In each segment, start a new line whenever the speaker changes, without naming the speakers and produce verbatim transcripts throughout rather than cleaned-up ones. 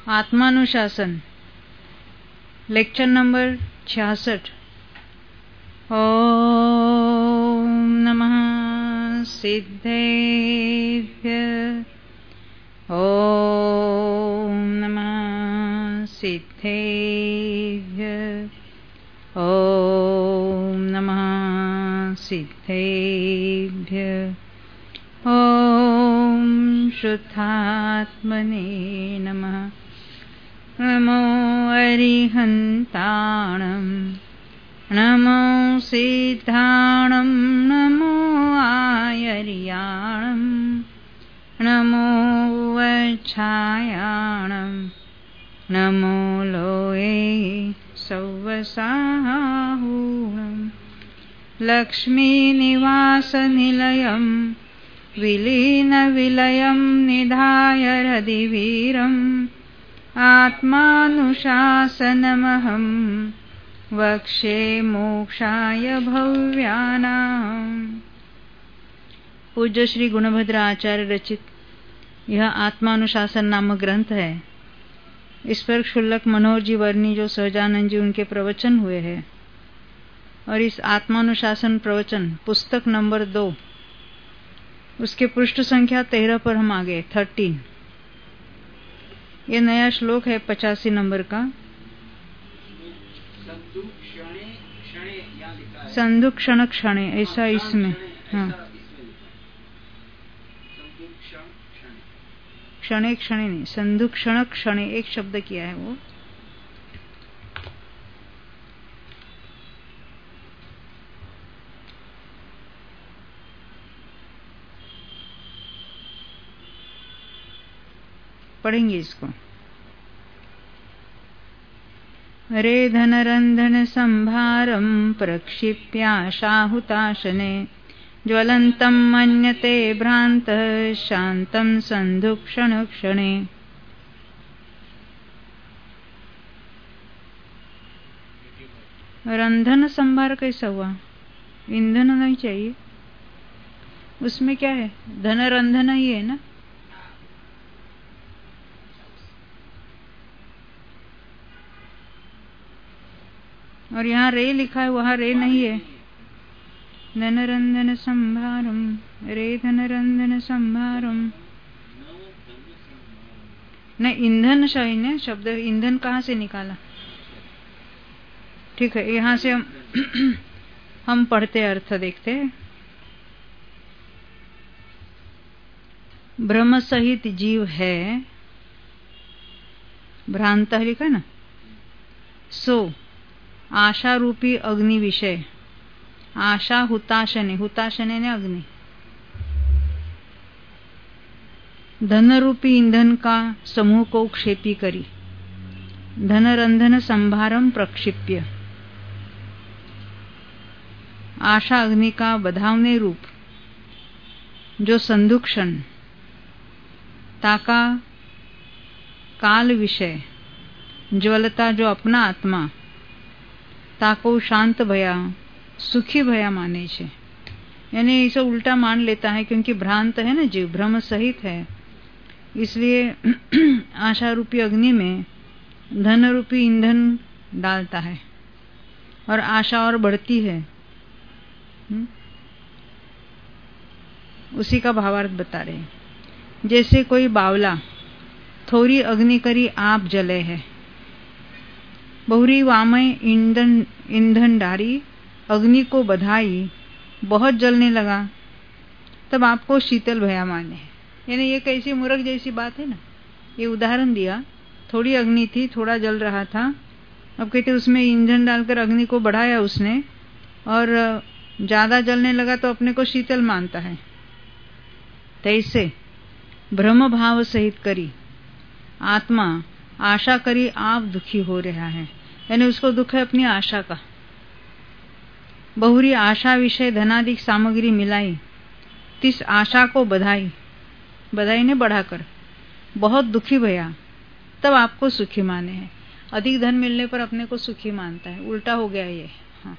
आत्मानुशासन lecture number छियासठ। ओम नमः सिद्धेभ्य ओम नमः सिद्धेभ्य ओम नमः सिद्धेभ्य ओम शुद्धात्मने नमः। नमो अरिहन्ताणं नमो सिद्धाणं नमो आयर्याणं नमो वच्छायाणं नमो लोये सौवसाहूणं लक्ष्मीनिवासनिलयं विलीनविलयं निधाय हृदिवीरम् आत्मानुशासनमहं वक्ष्ये मोक्षाय भव्यानाम्। पूज्य श्री गुणभद्र आचार्य रचित यह आत्मानुशासन नामक ग्रंथ है। इस पर क्षुल्लक मनोहर जी वर्णी जो सहजानंद जी उनके प्रवचन हुए हैं, और इस आत्मानुशासन प्रवचन पुस्तक नंबर दो उसके पृष्ठ संख्या तेरह पर हम आ गए, थर्टीन। ये नया श्लोक है पचासी नंबर का। संधु क्षण क्षणे ऐसा इसमें, हाँ, क्षणे क्षणे नहीं, संधु क्षण क्षणे एक शब्द किया है वो। पढ़ेंगे इसको। रे धनरंधन संभारं प्रक्षिप्याशाहुताशने ज्वलन्तं मन्यते भ्रान्तः शान्तं संधुक्षण क्षणे। रंधन संभार कैसा हुआ? ईंधन नहीं चाहिए उसमें, क्या है? धनरंधन ही है ना। और यहाँ रे लिखा है, वहाँ रे नहीं है। धनरंधन संभारम, रे धनरंधन संभारम नहीं, ईंधन सही ने शब्द। ईंधन कहाँ से निकाला? ठीक है, यहाँ से हम हम पढ़ते अर्थ देखते हैं। ब्रह्म सहित जीव है, भ्रांत लिखा ना, सो आशा रूपी अग्नि विषय, आशा हुताशने, हुताशने ने अग्नि, धन रूपी ईंधन का समूह को क्षेपी करी, धनरंधन संभारम प्रक्षिप्य, आशा अग्नि का बधावने रूप जो संदुक्षण, ताका काल विषय, ज्वलता जो अपना आत्मा, ताको शांत भया, सुखी भया माने छे। यानी इसे उल्टा मान लेता है, क्योंकि भ्रांत है ना जीव, भ्रम सहित है, इसलिए आशा रूपी अग्नि में धन रूपी ईंधन डालता है और आशा और बढ़ती है। हुँ? उसी का भावार्थ बता रहे हैं। जैसे कोई बावला थोड़ी अग्नि करी आप जले है, बहुरी वामय ईंधन ईंधन डारी, अग्नि को बधाई, बहुत जलने लगा, तब आपको शीतल भया माने। यानी ये कैसी मूर्ख जैसी बात है ना। ये उदाहरण दिया, थोड़ी अग्नि थी, थोड़ा जल रहा था, अब कहते उसमें ईंधन डालकर अग्नि को बढ़ाया उसने, और ज्यादा जलने लगा तो अपने को शीतल मानता है। तैसे भ्रम भाव सहित करी आत्मा आशा करी आप दुखी हो रहा है, यानी उसको दुख है अपनी आशा का। बहुरी आशा विषय धनाधिक सामग्री मिलाई, तिस आशा को बधाई, बधाई ने बढ़ाकर, बहुत दुखी भया, तब आपको सुखी माने हैं। अधिक धन मिलने पर अपने को सुखी मानता है, उल्टा हो गया ये। हाँ,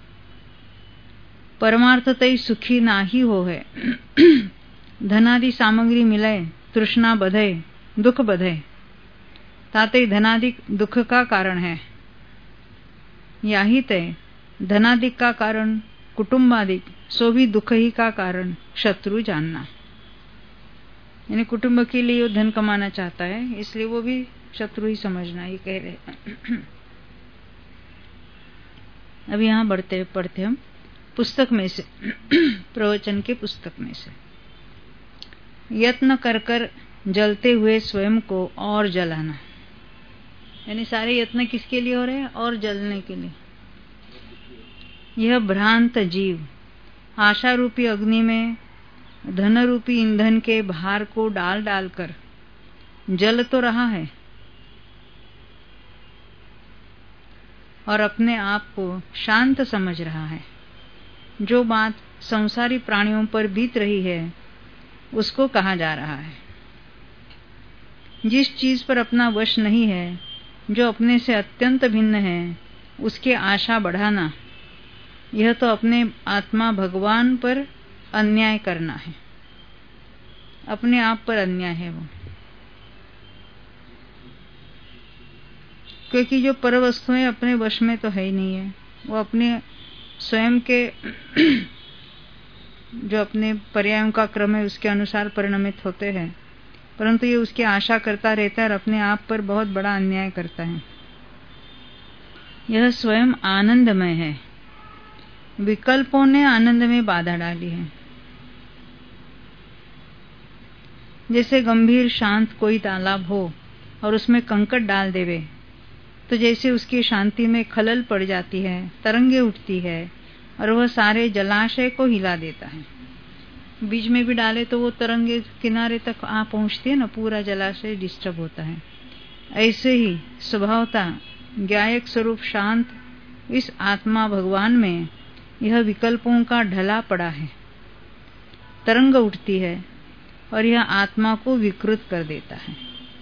परमार्थतः सुखी ना ही हो है। धनादि सामग्री मिलाए, तृष्णा बधे, दुख बधे, ताते धनादिक दुख का कारण है। याही तय धनादिक का कारण कुटुंबादिक, सो भी दुख ही का कारण शत्रु जानना। यानी कुटुंब के लिए वो धन कमाना चाहता है, इसलिए वो भी शत्रु ही समझना, ये कह रहे। अब यहाँ बढ़ते पढ़ते हम पुस्तक में से प्रवचन के पुस्तक में से। यत्न कर कर जलते हुए स्वयं को और जलाना, यानी सारे यत्न किसके लिए हो रहे हैं? और जलने के लिए। यह भ्रांत जीव आशा रूपी अग्नि में धन रूपी ईंधन के भार को डाल डालकर जल तो रहा है और अपने आप को शांत समझ रहा है। जो बात संसारी प्राणियों पर बीत रही है उसको कहा जा रहा है। जिस चीज पर अपना वश नहीं है, जो अपने से अत्यंत भिन्न है, उसकी आशा बढ़ाना, यह तो अपने आत्मा भगवान पर अन्याय करना है। अपने आप पर अन्याय है वो, क्योंकि जो पर वस्तुएं अपने वश में तो है ही नहीं है। वो अपने स्वयं के जो अपने पर्यायों का क्रम है उसके अनुसार परिणमित होते हैं, परंतु ये उसकी आशा करता रहता है और अपने आप पर बहुत बड़ा अन्याय करता है। यह स्वयं आनंदमय है, विकल्पों ने आनंद में बाधा डाली है। जैसे गंभीर शांत कोई तालाब हो और उसमें कंकड़ डाल देवे, तो जैसे उसकी शांति में खलल पड़ जाती है, तरंगे उठती है और वह सारे जलाशय को हिला देता है। बीच में भी डाले तो वो तरंगे किनारे तक आ पहुंचती है ना, पूरा जलाशय डिस्टर्ब होता है। ऐसे ही स्वभावता ज्ञायक स्वरूप शांत इस आत्मा भगवान में यह विकल्पों का ढला पड़ा है, तरंग उठती है और यह आत्मा को विकृत कर देता है।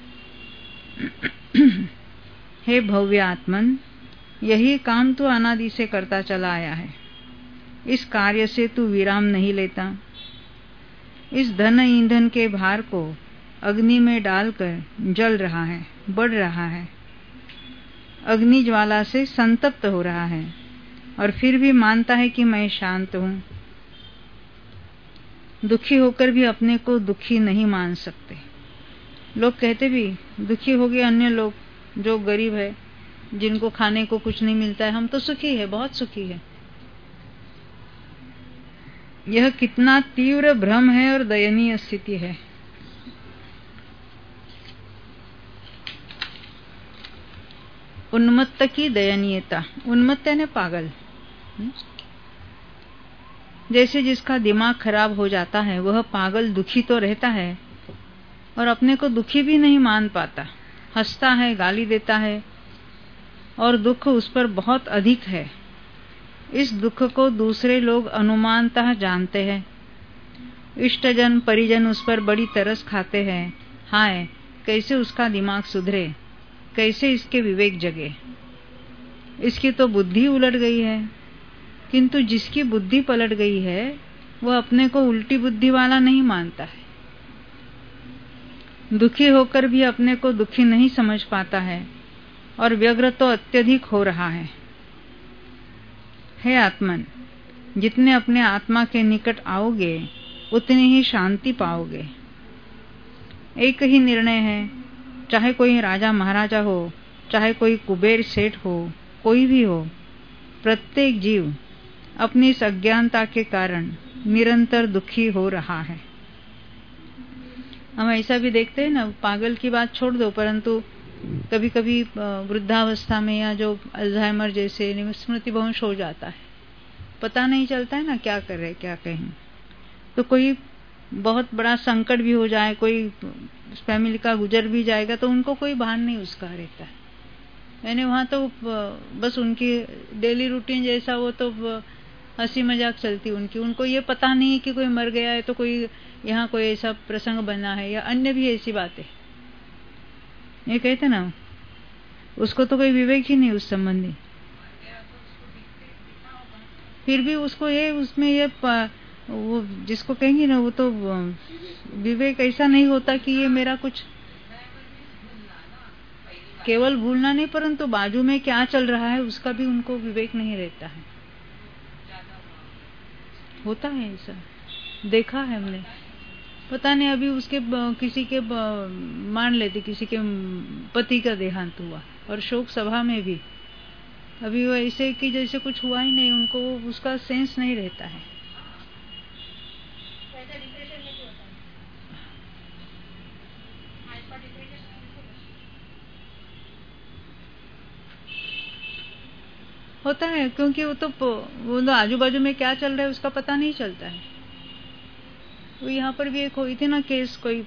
हे भव्य आत्मन, यही काम तू अनादि से करता चला आया है। इस कार्य से तू विराम नहीं लेता। इस धन ईंधन के भार को अग्नि में डालकर जल रहा है, बढ़ रहा है, अग्नि ज्वाला से संतप्त हो रहा है और फिर भी मानता है कि मैं शांत हूं। दुखी होकर भी अपने को दुखी नहीं मान सकते। लोग कहते भी दुखी हो गए अन्य लोग, जो गरीब है, जिनको खाने को कुछ नहीं मिलता है, हम तो सुखी है, बहुत सुखी है। यह कितना तीव्र भ्रम है और दयनीय स्थिति है। उन्मत्त की दयनीयता, उन्मत्त यानी पागल। जैसे जिसका दिमाग खराब हो जाता है वह पागल दुखी तो रहता है और अपने को दुखी भी नहीं मान पाता, हंसता है, गाली देता है और दुख उस पर बहुत अधिक है। इस दुख को दूसरे लोग अनुमानतः जानते हैं। इष्टजन परिजन उस पर बड़ी तरस खाते हैं। हाय, कैसे उसका दिमाग सुधरे, कैसे इसके विवेक जगे। इसकी तो बुद्धि उलट गई है। किंतु जिसकी बुद्धि पलट गई है वह अपने को उल्टी बुद्धि वाला नहीं मानता है। दुखी होकर भी अपने को दुखी नहीं समझ पाता है और व्यग्र तो अत्यधिक हो रहा है। हे आत्मन, जितने अपने आत्मा के निकट आओगे उतनी ही शांति पाओगे। एक ही निर्णय है, चाहे कोई राजा महाराजा हो, चाहे कोई कुबेर सेठ हो, कोई भी हो, प्रत्येक जीव अपनी इस अज्ञानता के कारण निरंतर दुखी हो रहा है। हम ऐसा भी देखते हैं ना, पागल की बात छोड़ दो, परंतु कभी कभी वृद्धावस्था में या जो अल्जाइमर जैसे स्मृति भ्रंश हो जाता है, पता नहीं चलता है ना क्या कर रहे क्या कहें। तो कोई बहुत बड़ा संकट भी हो जाए, कोई फैमिली का गुजर भी जाएगा तो उनको कोई भान नहीं उसका रहता है। मैंने वहां तो बस उनकी डेली रूटीन जैसा वो तो हंसी मजाक चलती उनकी, उनको ये पता नहीं कि कोई मर गया है तो कोई यहाँ कोई ऐसा प्रसंग बना है या अन्य भी ऐसी बातें। ये कहते ना, उसको तो कोई विवेक ही नहीं उस संबंधी, फिर भी उसको ये उसमें ये वो जिसको कहेंगे ना, वो तो विवेक ऐसा नहीं होता कि ये मेरा कुछ केवल भूलना नहीं, परंतु बाजू में क्या चल रहा है उसका भी उनको विवेक नहीं रहता है। होता है ऐसा, देखा है हमने। पता नहीं अभी उसके किसी के मान लेते किसी के पति का देहांत हुआ और शोक सभा में भी अभी वो ऐसे कि जैसे कुछ हुआ ही नहीं, उनको उसका सेंस नहीं रहता है। होता है क्योंकि वो तो वो तो आजू बाजू में क्या चल रहा है उसका पता नहीं चलता है। वो यहाँ पर भी एक हुई थी ना केस, कोई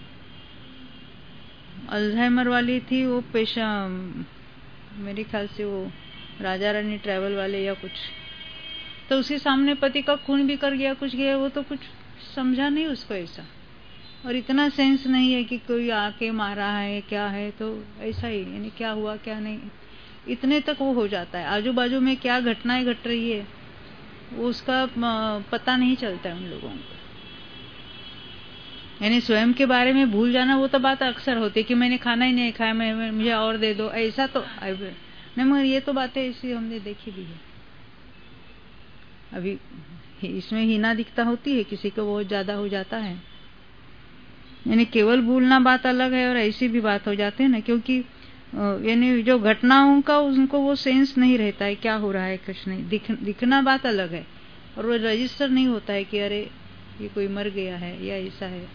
अल्जाइमर वाली थी, वो पेशा मेरे ख्याल से वो राजा रानी ट्रैवल वाले या कुछ, तो उसके सामने पति का खून भी कर गया, कुछ गया, वो तो कुछ समझा नहीं उसको ऐसा, और इतना सेंस नहीं है कि कोई आके मारा है क्या है, तो ऐसा ही यानी क्या हुआ क्या नहीं, इतने तक वो हो जाता है। आजू बाजू में क्या घटनाएं घट रही है वो उसका पता नहीं चलता है उन लोगों को। यानी स्वयं के बारे में भूल जाना वो तो बात अक्सर होती है कि मैंने खाना ही नहीं खाया, मैं मुझे और दे दो, ऐसा तो नहीं, मगर ये तो बातें ऐसी हमने देखी भी है। अभी इसमें हीना दिखता होती है, किसी को बहुत ज्यादा हो जाता है। यानी केवल भूलना बात अलग है और ऐसी भी बात हो जाती है ना, क्योंकि यानी जो घटनाओं का उनको वो सेंस नहीं रहता है क्या हो रहा है कुछ नहीं, दिख, दिखना बात अलग है और वो रजिस्टर नहीं होता है कि अरे ये कोई मर गया है या ऐसा है।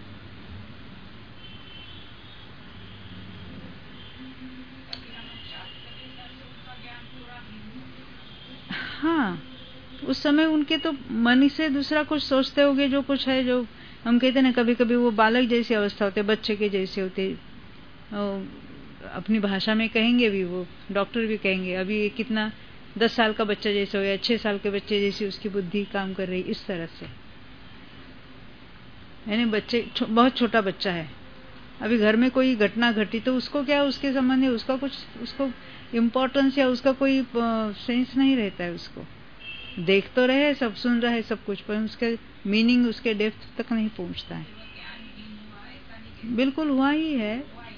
हाँ, उस समय उनके तो मन से दूसरा कुछ सोचते होंगे, जो कुछ है, जो हम कहते ना कभी कभी वो बालक जैसी अवस्था होते, बच्चे के जैसे होते, अपनी भाषा में कहेंगे भी, वो डॉक्टर भी कहेंगे अभी कितना दस साल का बच्चा जैसे हो या छह साल के बच्चे जैसी उसकी बुद्धि काम कर रही, इस तरह से। यानी बच्चे छो, बहुत छोटा बच्चा है, अभी घर में कोई घटना घटी तो उसको क्या, उसके संबंध में उसका कुछ उसको इम्पोर्टेंस या उसका कोई सेंस नहीं रहता है। उसको देख तो रहे, सब सुन रहे, सब कुछ, पर उसके मीनिंग, उसके डेप्थ तक नहीं पहुंचता है। बिल्कुल हुआ ही है,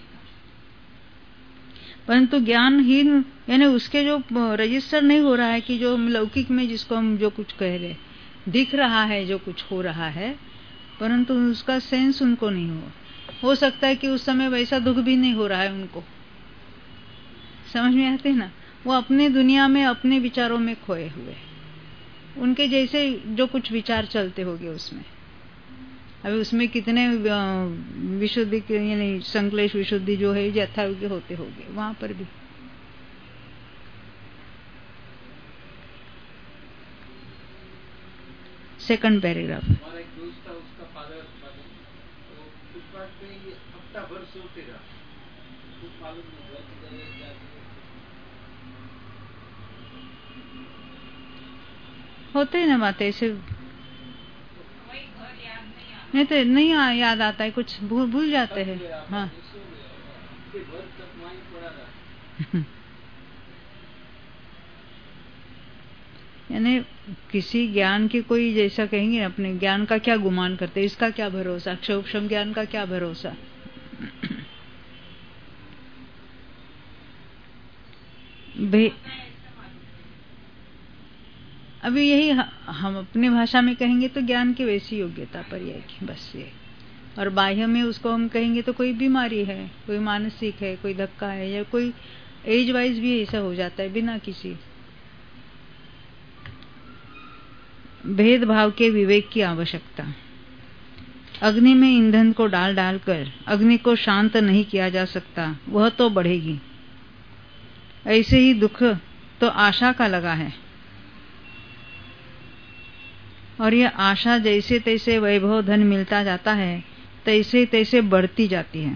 परंतु ज्ञानहीन यानी उसके जो रजिस्टर नहीं हो रहा है कि जो लौकिक में जिसको हम जो कुछ कह रहे, दिख रहा है जो कुछ हो रहा है, परंतु उसका सेंस उनको नहीं हो हो सकता है कि उस समय वैसा दुख भी नहीं हो रहा है उनको, समझ में आते ना, वो अपने दुनिया में अपने विचारों में खोए हुए, उनके जैसे जो कुछ विचार चलते होंगे उसमें। अभी उसमें कितने विशुद्धि यानी संकलेश विशुद्धि जो है यथायोग्य होते होंगे वहां पर भी। Second paragraph.
हमारा एक दोस्त था, उसका फादर तो कुछ बात पे ये हफ्ता भर सोते रहा, कुछ मालूम नहीं हुआ किधर है क्या
होते हैं ना बातें ऐसे, नहीं तो नहीं याद आता है, कुछ भूल भूल जाते हैं। हाँ यानी किसी ज्ञान की कोई जैसा कहेंगे अपने ज्ञान का क्या गुमान करते, इसका क्या भरोसा, क्षोभम ज्ञान का क्या भरोसा। अभी यही हम अपनी भाषा में कहेंगे तो ज्ञान की वैसी योग्यता पर्याय की, बस ये। और बाह्य में उसको हम कहेंगे तो कोई बीमारी है, कोई मानसिक है, कोई धक्का है, या कोई एज वाइज भी ऐसा हो जाता है बिना किसी भेदभाव के विवेक की आवश्यकता। अग्नि में ईंधन को डाल डालकर अग्नि को शांत नहीं किया जा सकता, वह तो बढ़ेगी। ऐसे ही दुख तो आशा का लगा है, और यह आशा जैसे तैसे वैभव धन मिलता जाता है तैसे तैसे बढ़ती जाती है।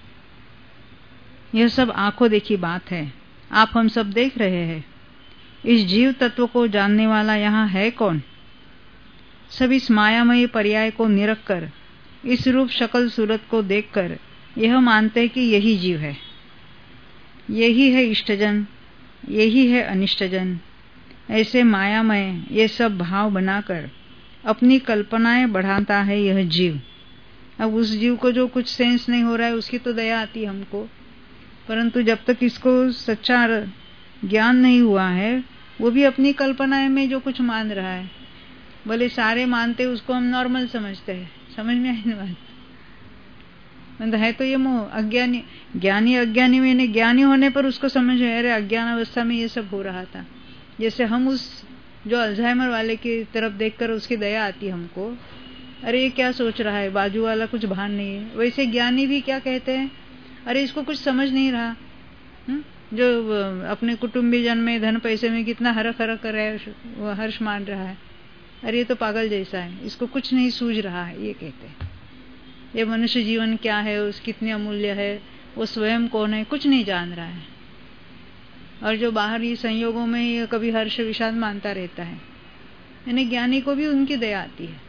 यह सब आंखों देखी बात है, आप हम सब देख रहे हैं। इस जीव तत्व को जानने वाला यहाँ है कौन? सब इस मायामयी पर्याय को निरख कर, इस रूप शक्ल सूरत को देखकर यह मानते हैं कि यही जीव है, यही है इष्टजन, यही है अनिष्टजन। ऐसे मायामय ये सब भाव बनाकर अपनी कल्पनाएं बढ़ाता है यह जीव। अब उस जीव को जो कुछ सेंस नहीं हो रहा है उसकी तो दया आती है हमको, परंतु जब तक इसको सच्चा ज्ञान नहीं हुआ है, वो भी अपनी कल्पना में जो कुछ मान रहा है, भले सारे मानते उसको हम नॉर्मल समझते हैं। समझ में आई ना बात? मतलब है तो ये मोह। अज्ञानी ज्ञानी अज्ञानी में, ज्ञानी होने पर उसको समझ है अरे अज्ञान अवस्था में ये सब हो रहा था। जैसे हम उस जो अल्जाइमर वाले की तरफ देखकर उसकी दया आती हमको, अरे ये क्या सोच रहा है, बाजू वाला कुछ भान नहीं है। वैसे ज्ञानी भी क्या कहते हैं, अरे इसको कुछ समझ नहीं रहा। हुँ? जो अपने कुटुंबीजन में धन पैसे में कितना हरख हरख कर रहा है, हर्ष मान रहा है, अरे ये तो पागल जैसा है, इसको कुछ नहीं सूझ रहा है। ये कहते हैं ये मनुष्य जीवन क्या है, उस कितने अमूल्य है, वो स्वयं कौन है, कुछ नहीं जान रहा है। और जो बाहरी संयोगों में ये कभी हर्ष विषाद मानता रहता है, यानी ज्ञानी को भी उनकी दया आती है।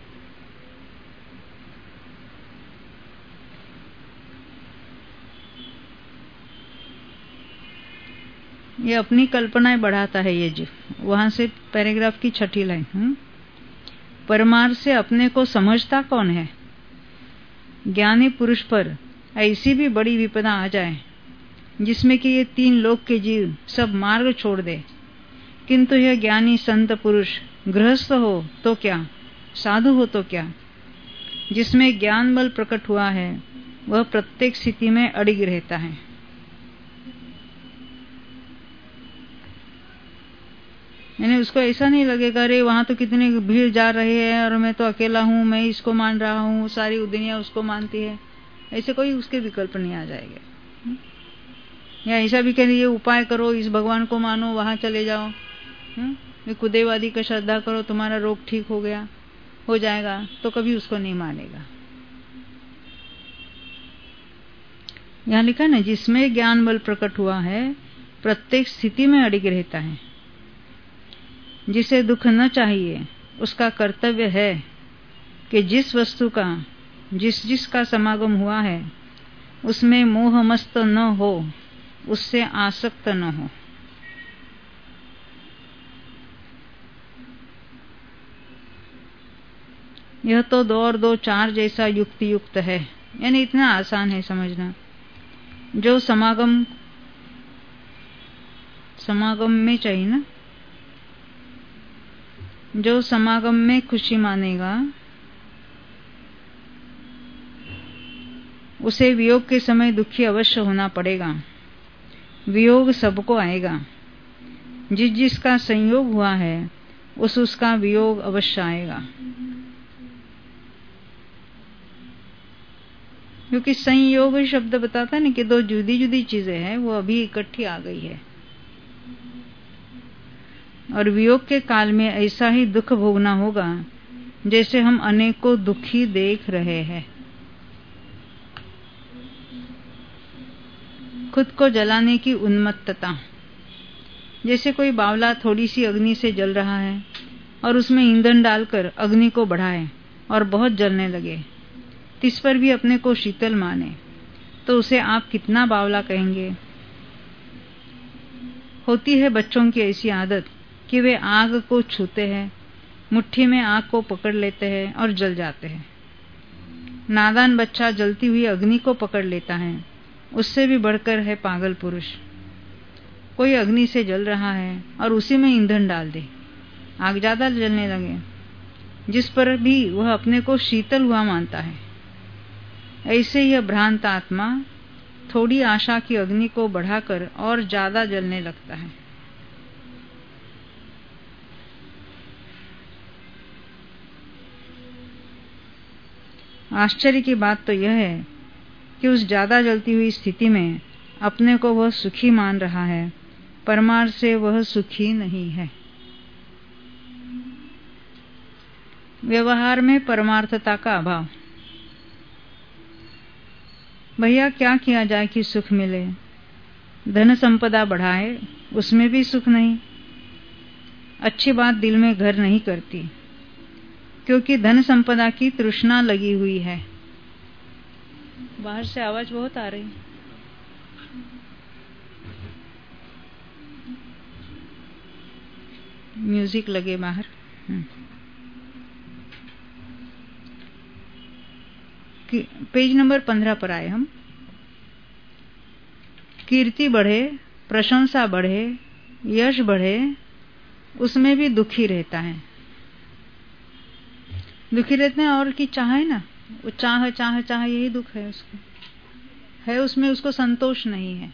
ये अपनी कल्पनाएं बढ़ाता है ये जीव। वहां से पैराग्राफ की छठी लाइन, परमार्थ से अपने को समझता कौन है। ज्ञानी पुरुष पर ऐसी भी बड़ी विपदा आ जाए जिसमें कि ये तीन लोक के जीव सब मार्ग छोड़ दे, किंतु यह ज्ञानी संत पुरुष गृहस्थ हो तो क्या, साधु हो तो क्या, जिसमें ज्ञान बल प्रकट हुआ है वह प्रत्येक स्थिति में अडिग रहता है। यानी उसको ऐसा नहीं लगेगा अरे वहां तो कितनी भीड़ जा रही है और मैं तो अकेला हूं, मैं इसको मान रहा हूं, सारी दुनिया उसको मानती है। ऐसे कोई उसके विकल्प नहीं आ जाएंगे। या ऐसा भी कह ये उपाय करो, इस भगवान को मानो, वहां चले जाओ, ये कुदेवादी का श्रद्धा करो, तुम्हारा रोग ठीक हो गया हो जाएगा, तो कभी उसको नहीं मानेगा। यहाँ लिखा ना, जिसमें ज्ञान बल प्रकट हुआ है प्रत्येक स्थिति में अडिग रहता है। जिसे दुख न चाहिए उसका कर्तव्य है कि जिस वस्तु का जिस जिसका समागम हुआ है उसमें मोह मस्त न हो, उससे आसक्त न हो। यह तो दो और दो चार जैसा युक्ति युक्त है, यानी इतना आसान है समझना। जो समागम समागम में चाहिए ना, जो समागम में खुशी मानेगा उसे वियोग के समय दुखी अवश्य होना पड़ेगा। वियोग सबको आएगा। जिस जिसका संयोग हुआ है उस उसका वियोग अवश्य आएगा, क्योंकि संयोग शब्द बताता है ना कि दो जुदी जुदी चीजें हैं, वो अभी इकट्ठी आ गई है। और वियोग के काल में ऐसा ही दुख भोगना होगा जैसे हम अनेकों दुखी देख रहे हैं। खुद को जलाने की उन्मत्तता, जैसे कोई बावला थोड़ी सी अग्नि से जल रहा है और उसमें ईंधन डालकर अग्नि को बढ़ाए और बहुत जलने लगे, तिस पर भी अपने को शीतल माने, तो उसे आप कितना बावला कहेंगे। होती है बच्चों की ऐसी आदत कि वे आग को छूते हैं, मुट्ठी में आग को पकड़ लेते हैं और जल जाते हैं। नादान बच्चा जलती हुई अग्नि को पकड़ लेता है, उससे भी बढ़कर है पागल पुरुष। कोई अग्नि से जल रहा है और उसी में ईंधन डाल दे, आग ज्यादा जलने लगे, जिस पर भी वह अपने को शीतल हुआ मानता है। ऐसे यह भ्रांत आत्मा थोड़ी आशा की अग्नि को बढ़ाकर और ज्यादा जलने लगता है। आश्चर्य की बात तो यह है कि उस ज्यादा जलती हुई स्थिति में अपने को वह सुखी मान रहा है, परमार्थ से वह सुखी नहीं है। व्यवहार में परमार्थता का अभाव। भैया क्या किया जाए कि सुख मिले। धन संपदा बढ़ाए, उसमें भी सुख नहीं। अच्छी बात दिल में घर नहीं करती, क्योंकि धन संपदा की तृष्णा लगी हुई है। बाहर से आवाज बहुत आ रही। म्यूजिक लगे बाहर। पेज नंबर पंद्रह पर आए हम। कीर्ति बढ़े, प्रशंसा बढ़े, यश बढ़े, उसमें भी दुखी रहता है। दुखी रहते हैं और की चाह है ना, वो चाह चाह चाह यही दुख है उसको, है उसमें उसको संतोष नहीं है।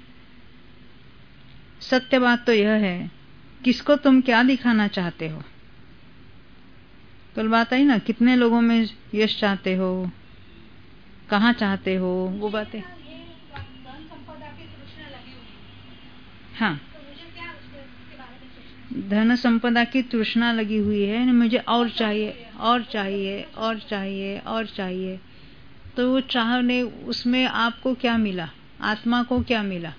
सत्य बात तो यह है, किसको तुम क्या दिखाना चाहते हो। कल बात आई ना, कितने लोगों में यश चाहते हो, कहाँ चाहते हो, वो बातें। हाँ, धन संपदा की तृष्णा लगी हुई है, मुझे और चाहिए और चाहिए और चाहिए और चाहिए। तो वो चाहने, उसमें आपको क्या मिला, आत्मा को क्या मिला,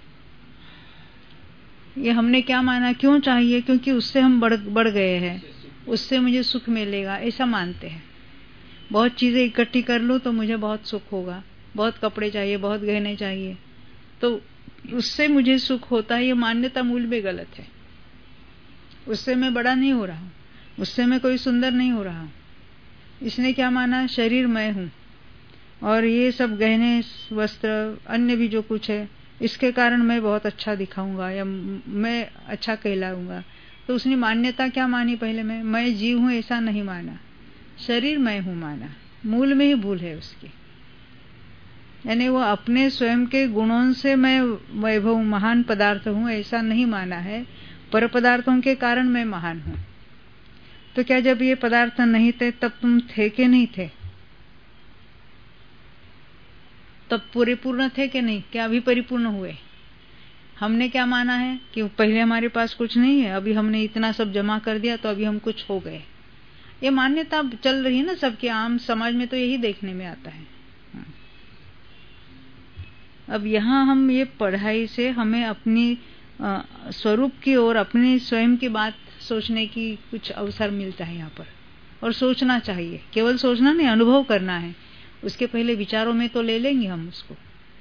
ये हमने क्या माना, क्यों चाहिए, क्योंकि उससे हम बढ़ बढ़ गए हैं, उससे मुझे सुख मिलेगा, ऐसा मानते हैं। बहुत चीजें इकट्ठी कर लूं तो मुझे बहुत सुख होगा, बहुत कपड़े चाहिए, बहुत गहने चाहिए, तो उससे मुझे सुख होता है। ये मान्यता मूल में गलत है। उससे मैं बड़ा नहीं हो रहा हूं, उससे मैं कोई सुंदर नहीं हो रहा हूं। इसने क्या माना, शरीर मैं हूं और ये सब गहने, वस्त्र, अन्य भी जो कुछ है, इसके कारण मैं बहुत अच्छा दिखाऊंगा या मैं अच्छा कहलाऊंगा। तो उसने मान्यता क्या मानी, पहले मैं मैं जीव हूं ऐसा नहीं माना, शरीर मैं हूं माना। मूल में ही भूल है उसकी। यानी वो अपने स्वयं के गुणों से मैं वैभव महान पदार्थ हूं ऐसा नहीं माना है, पर पदार्थों के कारण मैं महान हूं। तो क्या जब ये पदार्थ नहीं थे तब तुम थे कि नहीं थे, तब परिपूर्ण थे कि नहीं, क्या अभी परिपूर्ण हुए। हमने क्या माना है कि पहले हमारे पास कुछ नहीं है, अभी हमने इतना सब जमा कर दिया तो अभी हम कुछ हो गए। ये मान्यता चल रही है ना सबके, आम समाज में तो यही देखने में आता है। अब यहाँ हम ये पढ़ाई से हमें अपनी स्वरूप की और अपने स्वयं की बात सोचने की कुछ अवसर मिलता है यहाँ पर, और सोचना चाहिए। केवल सोचना नहीं, अनुभव करना है। उसके पहले विचारों में तो ले लेंगे हम उसको।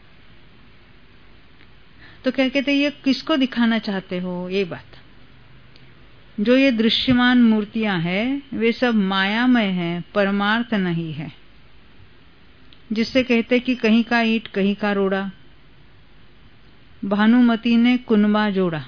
तो क्या कहते, ये किसको दिखाना चाहते हो, ये बात। जो ये दृश्यमान मूर्तियां हैं वे सब मायामय हैं, परमार्थ नहीं है। जिससे कहते कि कहीं का ईंट कहीं का रोड़ा, भानुमती ने कुनबा जोड़ा।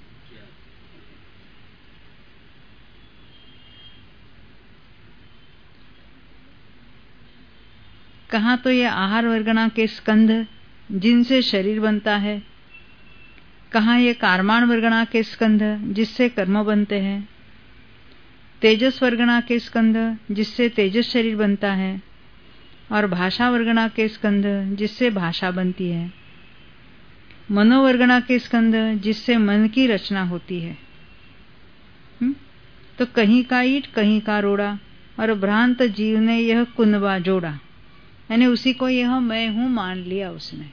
कहाँ तो ये आहार वर्गणा के स्कंध जिनसे शरीर बनता है, कहाँ ये कारमान वर्गणा के स्कंध जिससे कर्म बनते हैं, तेजस वर्गणा के स्कंध जिससे तेजस शरीर बनता है, और भाषा वर्गणा के स्कंध जिससे भाषा बनती है, मनोवर्गणा के स्कंध जिससे मन की रचना होती है। हुँ? तो कहीं का ईंट कहीं का रोड़ा, और भ्रांत जीव ने यह कुनबा जोड़ा, यानी उसी को यह मैं हूं मान लिया उसने।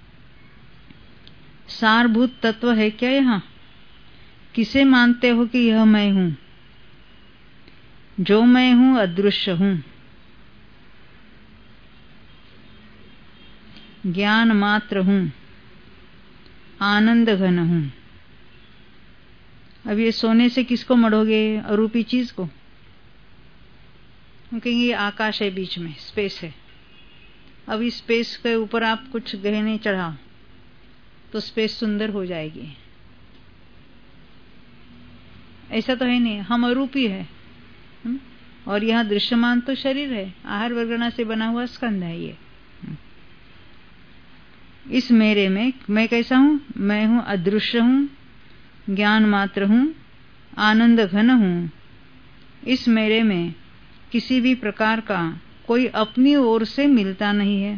सारभूत तत्व है क्या यहाँ, किसे मानते हो कि यह मैं हूं। जो मैं हूं अदृश्य हूं, ज्ञान मात्र हूं, आनंद घन हूं। अब ये सोने से किसको मढ़ोगे, अरूपी चीज को। हम कहेंगे ये आकाश है, बीच में स्पेस है। अब इस स्पेस के ऊपर आप कुछ गहने चढ़ाओ तो स्पेस सुंदर हो जाएगी। ऐसा तो है नहीं, हम अरूपी है। हुँ? और यहाँ दृश्यमान तो शरीर है, आहार वर्गणा से बना हुआ स्कंध है ये। इस मेरे में मैं कैसा हूं, मैं हूं अदृश्य हूं, ज्ञान मात्र हूं, आनंद घन हूं। इस मेरे में किसी भी प्रकार का कोई अपनी ओर से मिलता नहीं है,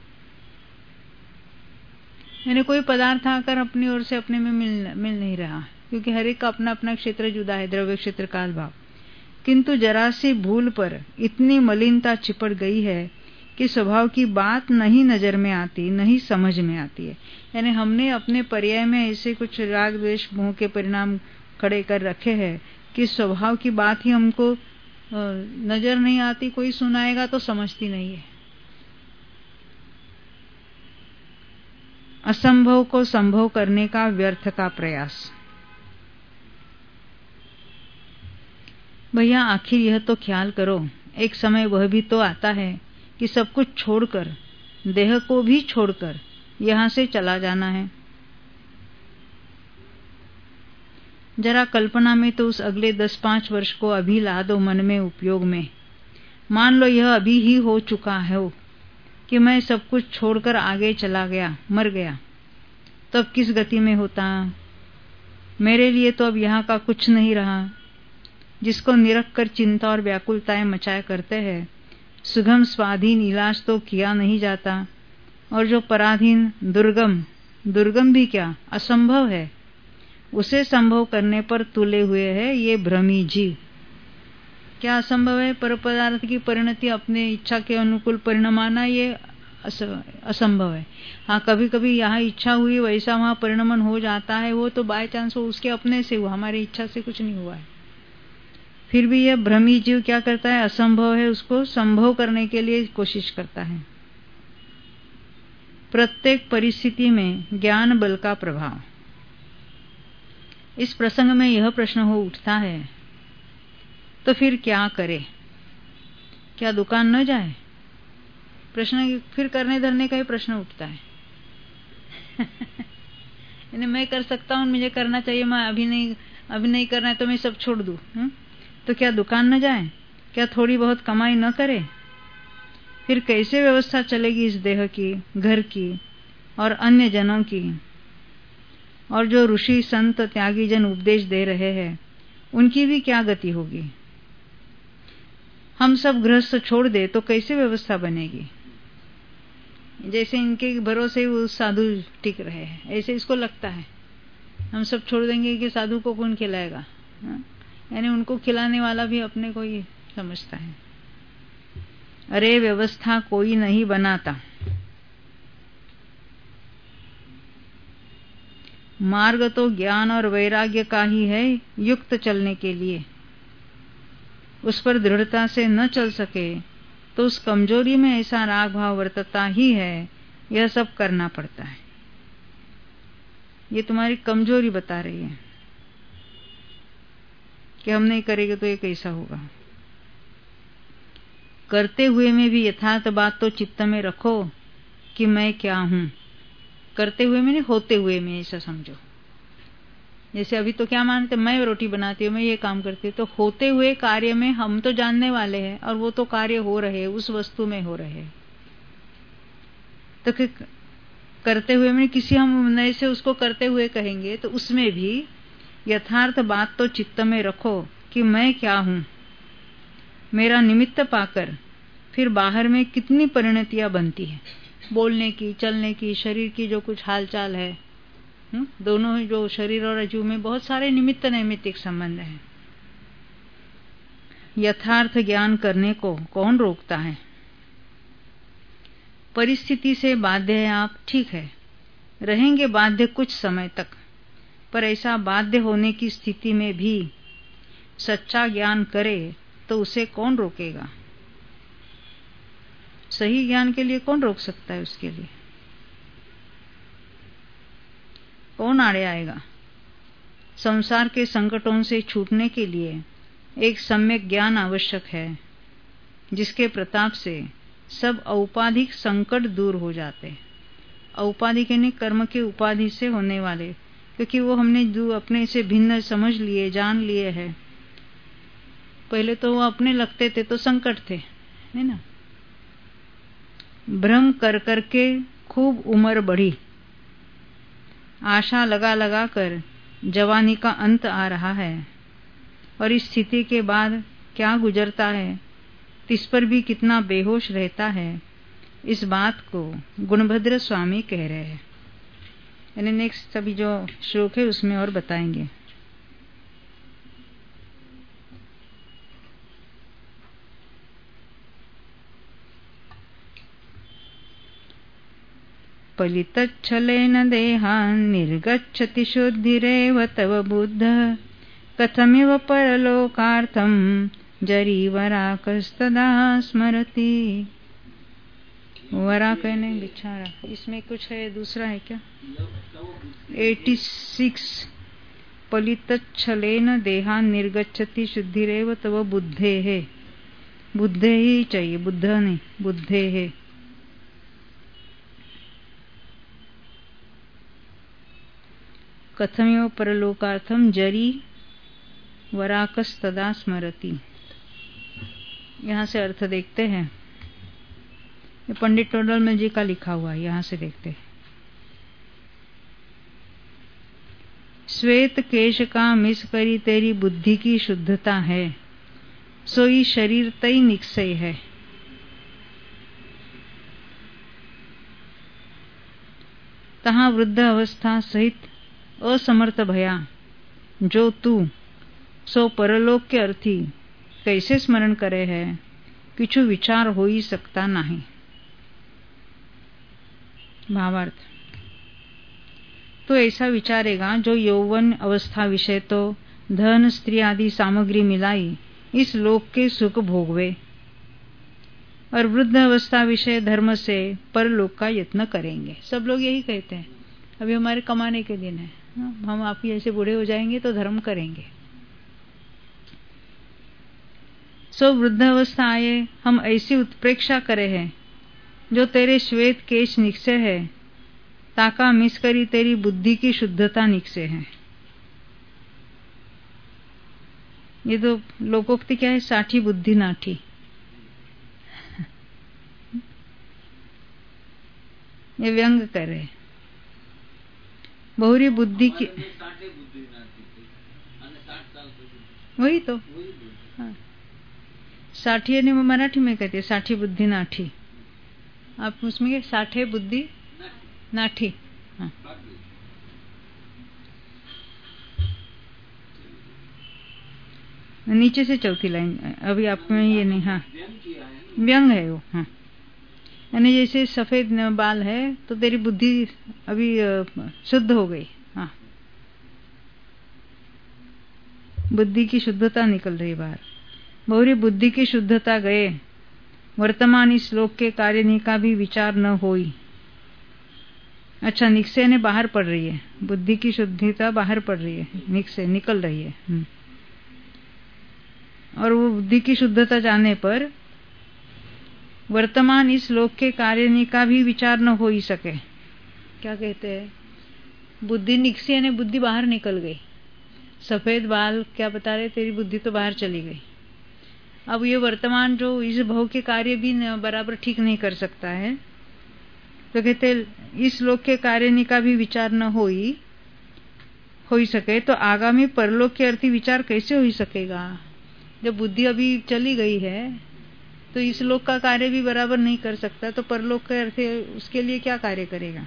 यानी कोई पदार्थ आकर अपनी ओर से अपने में मिल मिल नहीं रहा, क्योंकि हर एक का अपना अपना क्षेत्र जुदा है, द्रव्य क्षेत्र काल भाव। किंतु जरा सी भूल पर इतनी मलिनता चिपट गई है कि स्वभाव की बात नहीं नजर में आती, नहीं समझ में आती है। यानी हमने अपने पर्याय में ऐसे कुछ राग द्वेष मोह के परिणाम खड़े कर रखे हैं कि स्वभाव की बात ही हमको नजर नहीं आती, कोई सुनाएगा तो समझती नहीं है। असंभव को संभव करने का व्यर्थ का प्रयास। भैया आखिर यह तो ख्याल करो, एक समय वह भी तो आता है कि सब कुछ छोड़कर, देह को भी छोड़कर यहाँ से चला जाना है। जरा कल्पना में तो उस अगले दस पांच वर्ष को अभी ला दो मन में उपयोग में। मान लो यह अभी ही हो चुका है कि मैं सब कुछ छोड़कर आगे चला गया, मर गया, तब किस गति में होता। मेरे लिए तो अब यहाँ का कुछ नहीं रहा। जिसको निरख कर चिंता और व्याकुलताएं मचाया करते हैं, सुगम स्वाधीन इलाज तो किया नहीं जाता, और जो पराधीन दुर्गम दुर्गम भी क्या असंभव है, उसे संभव करने पर तुले हुए है ये भ्रमी जीव। क्या असंभव है? पर पदार्थ की परिणति अपने इच्छा के अनुकूल परिणमाना, ये असंभव है। हाँ, कभी कभी यहाँ इच्छा हुई वैसा वहां परिणमन हो जाता है, वो तो बाय चांस हो, उसके अपने से हुआ, हमारी इच्छा से कुछ नहीं हुआ है। फिर भी यह भ्रमी जीव क्या करता है? असंभव है उसको संभव करने के लिए कोशिश करता है। प्रत्येक परिस्थिति में ज्ञान बल का प्रभाव। इस प्रसंग में यह प्रश्न हो उठता है, तो फिर क्या करे? क्या दुकान न जाए? प्रश्न फिर करने धरने का ही प्रश्न उठता है। मैं कर सकता हूँ, मुझे करना चाहिए, मैं अभी नहीं अभी नहीं करना है तो मैं सब छोड़ दूं। हुँ? तो क्या दुकान न जाए? क्या थोड़ी बहुत कमाई न करे? फिर कैसे व्यवस्था चलेगी इस देह की, घर की और अन्य जनों की? और जो ऋषि संत त्यागी जन उपदेश दे रहे हैं, उनकी भी क्या गति होगी? हम सब गृहस्थ छोड़ दे तो कैसे व्यवस्था बनेगी? जैसे इनके भरोसे वो साधु टिक रहे हैं, ऐसे इसको लगता है। हम सब छोड़ देंगे कि साधु को कौन खिलाएगा? यानी उनको खिलाने वाला भी अपने को ही समझता है। अरे व्यवस्था कोई नहीं बनाता, मार्ग तो ज्ञान और वैराग्य का ही है युक्त चलने के लिए। उस पर दृढ़ता से न चल सके तो उस कमजोरी में ऐसा राग भाव वर्तता ही है, यह सब करना पड़ता है। ये तुम्हारी कमजोरी बता रही है कि हम नहीं करेंगे तो ये कैसा होगा। करते हुए में भी यथार्थ बात तो चित्त में रखो कि मैं क्या हूं। करते हुए में नहीं, होते हुए में, ऐसा समझो। जैसे अभी तो क्या मानते, मैं रोटी बनाती हूँ, मैं ये काम करती हूँ, तो होते हुए कार्य में हम तो जानने वाले हैं और वो तो कार्य हो रहे, उस वस्तु में हो रहे। तो करते हुए में किसी हम नए से उसको करते हुए कहेंगे तो उसमें भी यथार्थ बात तो चित्त में रखो कि मैं क्या हूं। मेरा निमित्त पाकर फिर बाहर में कितनी परिणतियां बनती है, बोलने की, चलने की, शरीर की जो कुछ हालचाल है। हुँ? दोनों जो शरीर और अजू में बहुत सारे निमित्त नैमित्तिक संबंध है। यथार्थ ज्ञान करने को कौन रोकता है? परिस्थिति से बाध्य है आप, ठीक है, रहेंगे बाध्य कुछ समय तक, पर ऐसा बाध्य होने की स्थिति में भी सच्चा ज्ञान करे तो उसे कौन रोकेगा? सही ज्ञान के लिए कौन रोक सकता है? उसके लिए कौन आड़े आएगा? संसार के संकटों से छूटने के लिए एक सम्यक ज्ञान आवश्यक है, जिसके प्रताप से सब औपाधिक संकट दूर हो जाते। औपाधिक यानी कर्म के उपाधि से होने वाले, क्योंकि वो हमने जो अपने से भिन्न समझ लिए, जान लिए हैं। पहले तो वो अपने लगते थे तो संकट थे, है ना। भ्रम कर करके खूब उम्र बढ़ी, आशा लगा लगा कर जवानी का अंत आ रहा है, और इस स्थिति के बाद क्या गुजरता है, इस पर भी कितना बेहोश रहता है, इस बात को गुणभद्र स्वामी कह रहे हैं। यानी नेक्स्ट अभी जो श्लोक है उसमें और बताएंगे। पलितच्छलेन देहान् निर्गच्छति शुद्धिरेव तव बुद्ध कथमिव परलोकार्थं जरीवराकस्तदा स्मरति। वरा कहने बिछारा, इसमें कुछ है, दूसरा है क्या? एटी सिक्स पलितच्छलेन देहान् निर्गच्छति शुद्धिरेव तव बुद्धे है। बुद्धे ही चाहिए, बुद्ध नहीं, बुद्धे है। कथमिव परलोकार्थम जरी वराकस्तदा स्मरति। यहाँ से अर्थ देखते हैं, ये पंडित टोडरमल जी का लिखा हुआ है, यहाँ से देखते हैं। श्वेत केश का मिस करी तेरी बुद्धि की शुद्धता है, सोई शरीर तई निक्षय है। तहाँ वृद्ध अवस्था सहित असमर्थ भया, जो तू सो परलोक के अर्थी कैसे स्मरण करे है, किछु विचार हो ही सकता नहीं। भावार्थ, तो ऐसा विचारेगा जो यौवन अवस्था विषय तो धन स्त्री आदि सामग्री मिलाई इस लोक के सुख भोगवे, और वृद्ध अवस्था विषय धर्म से परलोक का यत्न करेंगे। सब लोग यही कहते हैं, अभी हमारे कमाने के दिन है, हम आप ही ऐसे बूढ़े हो जाएंगे तो धर्म करेंगे। सो वृद्ध अवस्था आए हम ऐसी उत्प्रेक्षा करे हैं, जो तेरे श्वेत केश निक्षय है, ताका मिस करी तेरी बुद्धि की शुद्धता निक्षय है। ये तो लोकोक्ति क्या है, साठी बुद्धि नाठी। ये व्यंग करे बहुरी बुद्धि की, वही तो हाँ। साठी यानी मराठी में कहते हैं साठी बुद्धि नाठी, आप उसमें क्या साठे बुद्धि नाठी। हाँ। नीचे से चौथी लाइन, अभी आप में ये नहीं, हाँ व्यंग है वो। हाँ, यानी जैसे सफेद बाल है तो तेरी बुद्धि अभी शुद्ध हो गई। हाँ, बुद्धि की शुद्धता निकल रही बाहर। बहुरी बुद्धि की शुद्धता गए, वर्तमान इस श्लोक के कार्य का भी विचार न होई। अच्छा, निक्षय ने बाहर पड़ रही है, बुद्धि की शुद्धता बाहर पड़ रही है, निक्षय निकल रही है। और वो बुद्धि की शुद्धता जाने पर वर्तमान इस लोक के कार्य का भी विचार न हो ही सके। क्या कहते हैं, बुद्धि निक्षय यानी बुद्धि बाहर निकल गई। सफेद बाल क्या बता रहे, तेरी बुद्धि तो बाहर चली गई। अब ये वर्तमान जो इस भव के कार्य भी बराबर ठीक नहीं कर सकता है, तो कहते इस लोक के कार्य का भी विचार न हो ही हो ही सके, तो आगामी परलोक के अर्थी विचार कैसे हो ही सकेगा। जब बुद्धि अभी चली गई है तो इस लोक का कार्य भी बराबर नहीं कर सकता, तो परलोक के अर्थ उसके लिए क्या कार्य करेगा।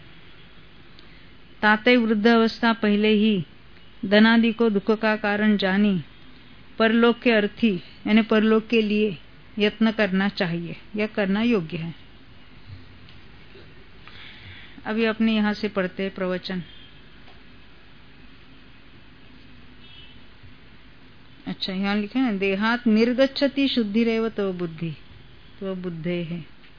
ताते वृद्ध अवस्था पहले ही धनादि को दुख का कारण जानी परलोक के अर्थी यानी परलोक के लिए यत्न करना चाहिए, यह करना योग्य है। अभी अपने यहां से पढ़ते प्रवचन। अच्छा, यहाँ लिखे ना, देहात निर्गच्छति शुद्धि रेव तो बुद्धि, तो बुद्धे है।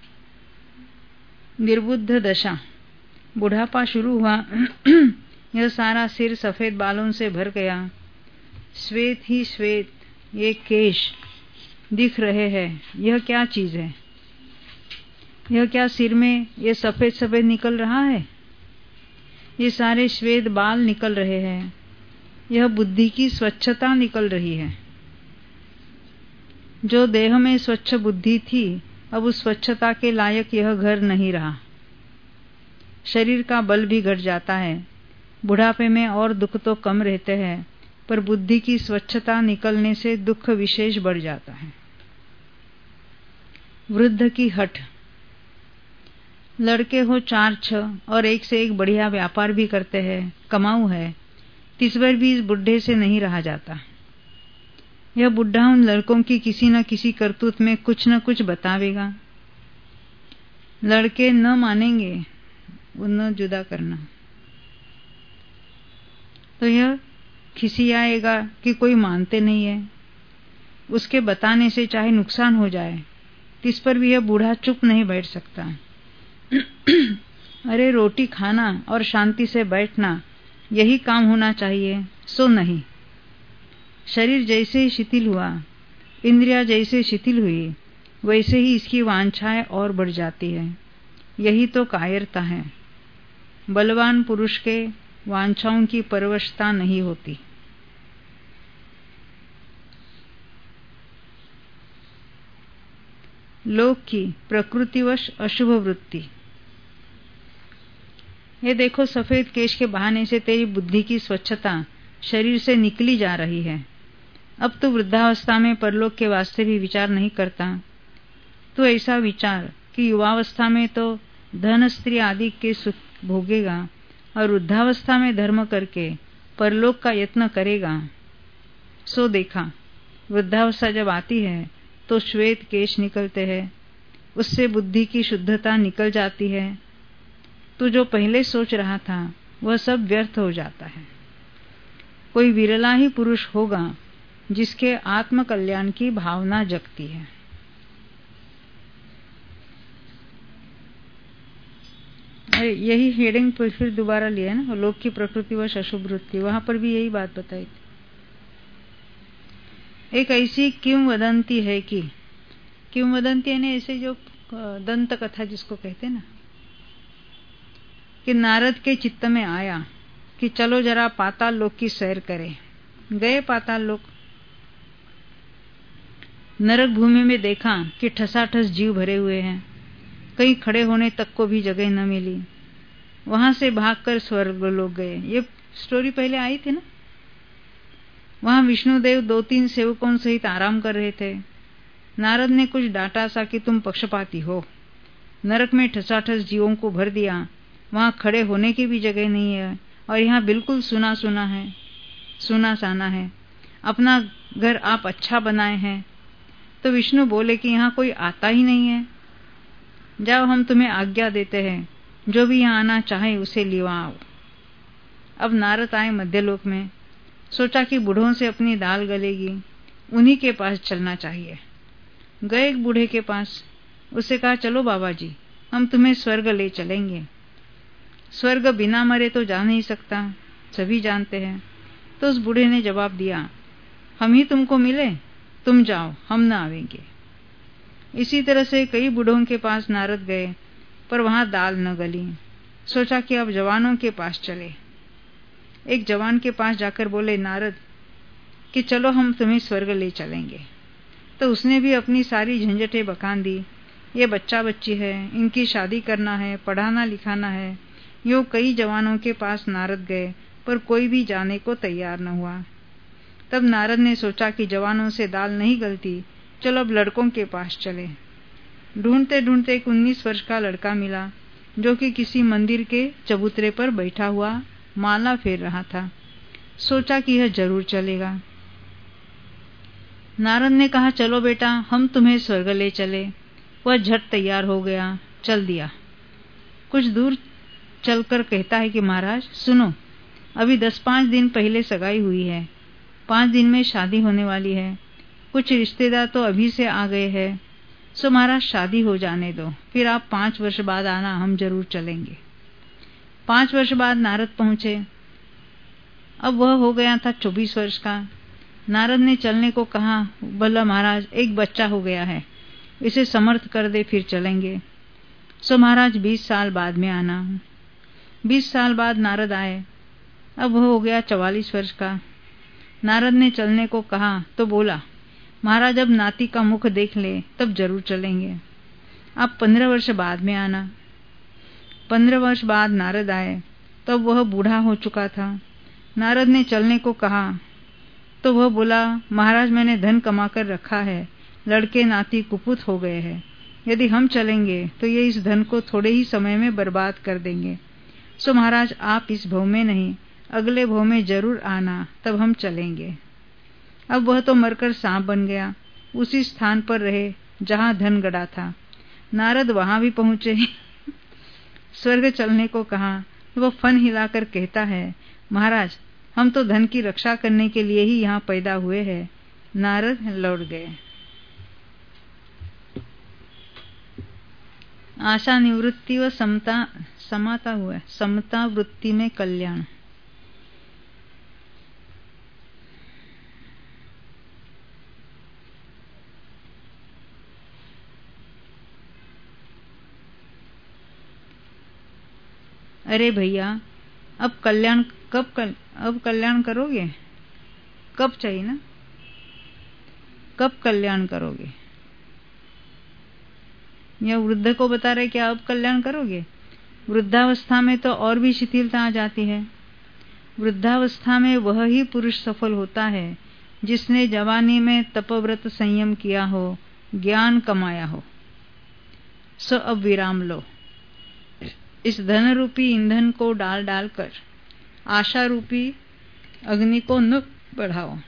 निर्बुद्ध दशा, बुढ़ापा शुरू हुआ, यह सारा सिर सफेद बालों से भर गया, श्वेत ही श्वेत ये केश दिख रहे हैं। यह क्या चीज है, यह क्या सिर में ये सफेद सफेद निकल रहा है, ये सारे श्वेत बाल निकल रहे हैं, यह बुद्धि की स्वच्छता निकल रही है। जो देह में स्वच्छ बुद्धि थी, अब उस स्वच्छता के लायक यह घर नहीं रहा। शरीर का बल भी घट जाता है, बुढ़ापे में और दुख तो कम रहते हैं, पर बुद्धि की स्वच्छता निकलने से दुख विशेष बढ़ जाता है। वृद्ध की हठ, लड़के हो चार छह और एक से एक बढ़िया व्यापार भी करते हैं, कमाऊ है, तीस बार भी इस बुढ़े से नहीं रहा जाता। यह बुढ़ा उन लड़कों की किसी न किसी करतूत में कुछ न कुछ बतावेगा। लड़के न मानेंगे, उन्हें जुदा करना, तो यह खिसियाएगा कि कोई मानते नहीं है, उसके बताने से चाहे नुकसान हो जाए, इस पर भी यह बूढ़ा चुप नहीं बैठ सकता। अरे रोटी खाना और शांति से बैठना यही काम होना चाहिए, सो नहीं। शरीर जैसे ही शिथिल हुआ, इंद्रियां जैसे शिथिल हुई, वैसे ही इसकी वांछाएं और बढ़ जाती है। यही तो कायरता है। बलवान पुरुष के वांछाओं की परवशता नहीं होती। लोक की प्रकृतिवश अशुभ वृत्ति। ये देखो, सफेद केश के बहाने से तेरी बुद्धि की स्वच्छता शरीर से निकली जा रही है। अब तू वृद्धावस्था में परलोक के वास्ते भी विचार नहीं करता। तू ऐसा विचार कि युवावस्था में तो धन स्त्री आदि के सुख भोगेगा और वृद्धावस्था में धर्म करके परलोक का यत्न करेगा। सो देखा, वृद्धावस्था जब आती है तो श्वेत केश निकलते हैं, उससे बुद्धि की शुद्धता निकल जाती है। तू जो पहले सोच रहा था वह सब व्यर्थ हो जाता है। कोई विरला ही पुरुष होगा जिसके आत्म कल्याण की भावना जगती है। यही हेडिंग पर फिर दोबारा लिया है ना, लोक की प्रकृति व अशुभ वृत्ति, वहां पर भी यही बात बताई थी। एक ऐसी किंवदंती है कि, किंवदंती यानी ऐसे जो दंत कथा जिसको कहते हैं ना, कि नारद के चित्त में आया कि चलो जरा पाताल लोक की सैर करें। गए पाताल लोक। नरक भूमि में देखा कि ठसाठस जीव भरे हुए हैं, कहीं खड़े होने तक को भी जगह न मिली। वहां से भागकर स्वर्ग लोक गए। ये स्टोरी पहले आई थी ना। वहां विष्णुदेव दो तीन सेवकों सहित आराम कर रहे थे। नारद ने कुछ डांटा सा कि तुम पक्षपाती हो, नरक में ठसाठस जीवों को भर दिया, वहां खड़े होने की भी जगह नहीं है और यहाँ बिल्कुल सुना सुना है, सुना साना है। अपना घर आप अच्छा बनाए हैं। तो विष्णु बोले कि यहाँ कोई आता ही नहीं है। जाओ, हम तुम्हें आज्ञा देते हैं, जो भी यहाँ आना चाहे उसे लिवाओ। अब नारद आए मध्यलोक में। सोचा कि बूढ़ों से अपनी दाल गलेगी, उन्हीं के पास चलना चाहिए। गए एक बूढ़े के पास, उससे कहा चलो बाबा जी, हम तुम्हें स्वर्ग ले चलेंगे। स्वर्ग बिना मरे तो जा नहीं सकता, सभी जानते हैं। तो उस बूढ़े ने जवाब दिया, हम ही तुमको मिले, तुम जाओ, हम न आवेंगे। इसी तरह से कई बूढ़ों के पास नारद गए, पर वहां दाल न गली। सोचा कि अब जवानों के पास चले। एक जवान के पास जाकर बोले नारद कि चलो हम तुम्हें स्वर्ग ले चलेंगे। तो उसने भी अपनी सारी झंझटें बकान दी। ये बच्चा बच्ची है, इनकी शादी करना है, पढ़ाना लिखाना है। यूं कई जवानों के पास नारद गए, पर कोई भी जाने को तैयार न हुआ। तब नारद ने सोचा कि जवानों से दाल नहीं गलती, चलो अब लड़कों के पास चले। ढूंढते ढूंढते एक उन्नीस वर्ष का लड़का मिला, जो कि किसी मंदिर के चबूतरे पर बैठा हुआ माला फेर रहा था। सोचा कि यह जरूर चलेगा। नारद ने कहा चलो बेटा, हम तुम्हें स्वर्ग ले चले। वह झट तैयार हो गया, चल दिया। कुछ दूर चलकर कहता है कि महाराज सुनो, अभी दस पांच दिन पहले सगाई हुई है, पांच दिन में शादी होने वाली है। कुछ रिश्तेदार तो अभी से आ गए हैं, सो महाराज शादी हो जाने दो, फिर आप पांच वर्ष बाद आना, हम जरूर चलेंगे। पांच वर्ष बाद नारद पहुंचे। अब वह हो गया था चौबीस वर्ष का। नारद ने चलने को कहा, बोला महाराज एक बच्चा हो गया है, इसे समर्थ कर दे, फिर चलेंगे। सो महाराज बीस साल बाद में आना। बीस साल बाद नारद आए। अब वह हो गया चवालीस वर्ष का। नारद ने चलने को कहा तो बोला महाराज अब नाती का मुख देख ले, तब जरूर चलेंगे। आप पंद्रह वर्ष बाद में आना। पंद्रह वर्ष बाद नारद आए, तब वह बूढ़ा हो चुका था। नारद ने चलने को कहा तो वह बोला महाराज मैंने धन कमा कर रखा है, लड़के नाती कुपुत हो गए हैं, यदि हम चलेंगे तो ये इस धन को थोड़े ही समय में बर्बाद कर देंगे। सो महाराज आप इस भव में नहीं, अगले भव में जरूर आना, तब हम चलेंगे। अब वह तो मरकर सांप बन गया, उसी स्थान पर रहे जहां धन गड़ा था। नारद वहां भी पहुंचे। स्वर्ग चलने को कहा, वह फन हिलाकर कहता है महाराज हम तो धन की रक्षा करने के लिए ही यहाँ पैदा हुए हैं। नारद लौट गए। आशा निवृत्ति व समता समाता हुआ समता वृत्ति में कल्याण। अरे भैया अब कल्याण कब कल, अब कल्याण करोगे? कब चाहिए ना, कब कल्याण करोगे? यह वृद्ध को बता रहे कि अब कल्याण करोगे। वृद्धावस्था में तो और भी शिथिलता आ जाती है। वृद्धावस्था में वह ही पुरुष सफल होता है जिसने जवानी में तपव्रत संयम किया हो, ज्ञान कमाया हो। सो अब विराम लो, इस धन रूपी ईंधन को डाल डालकर आशा रूपी अग्नि को न बढ़ाओ।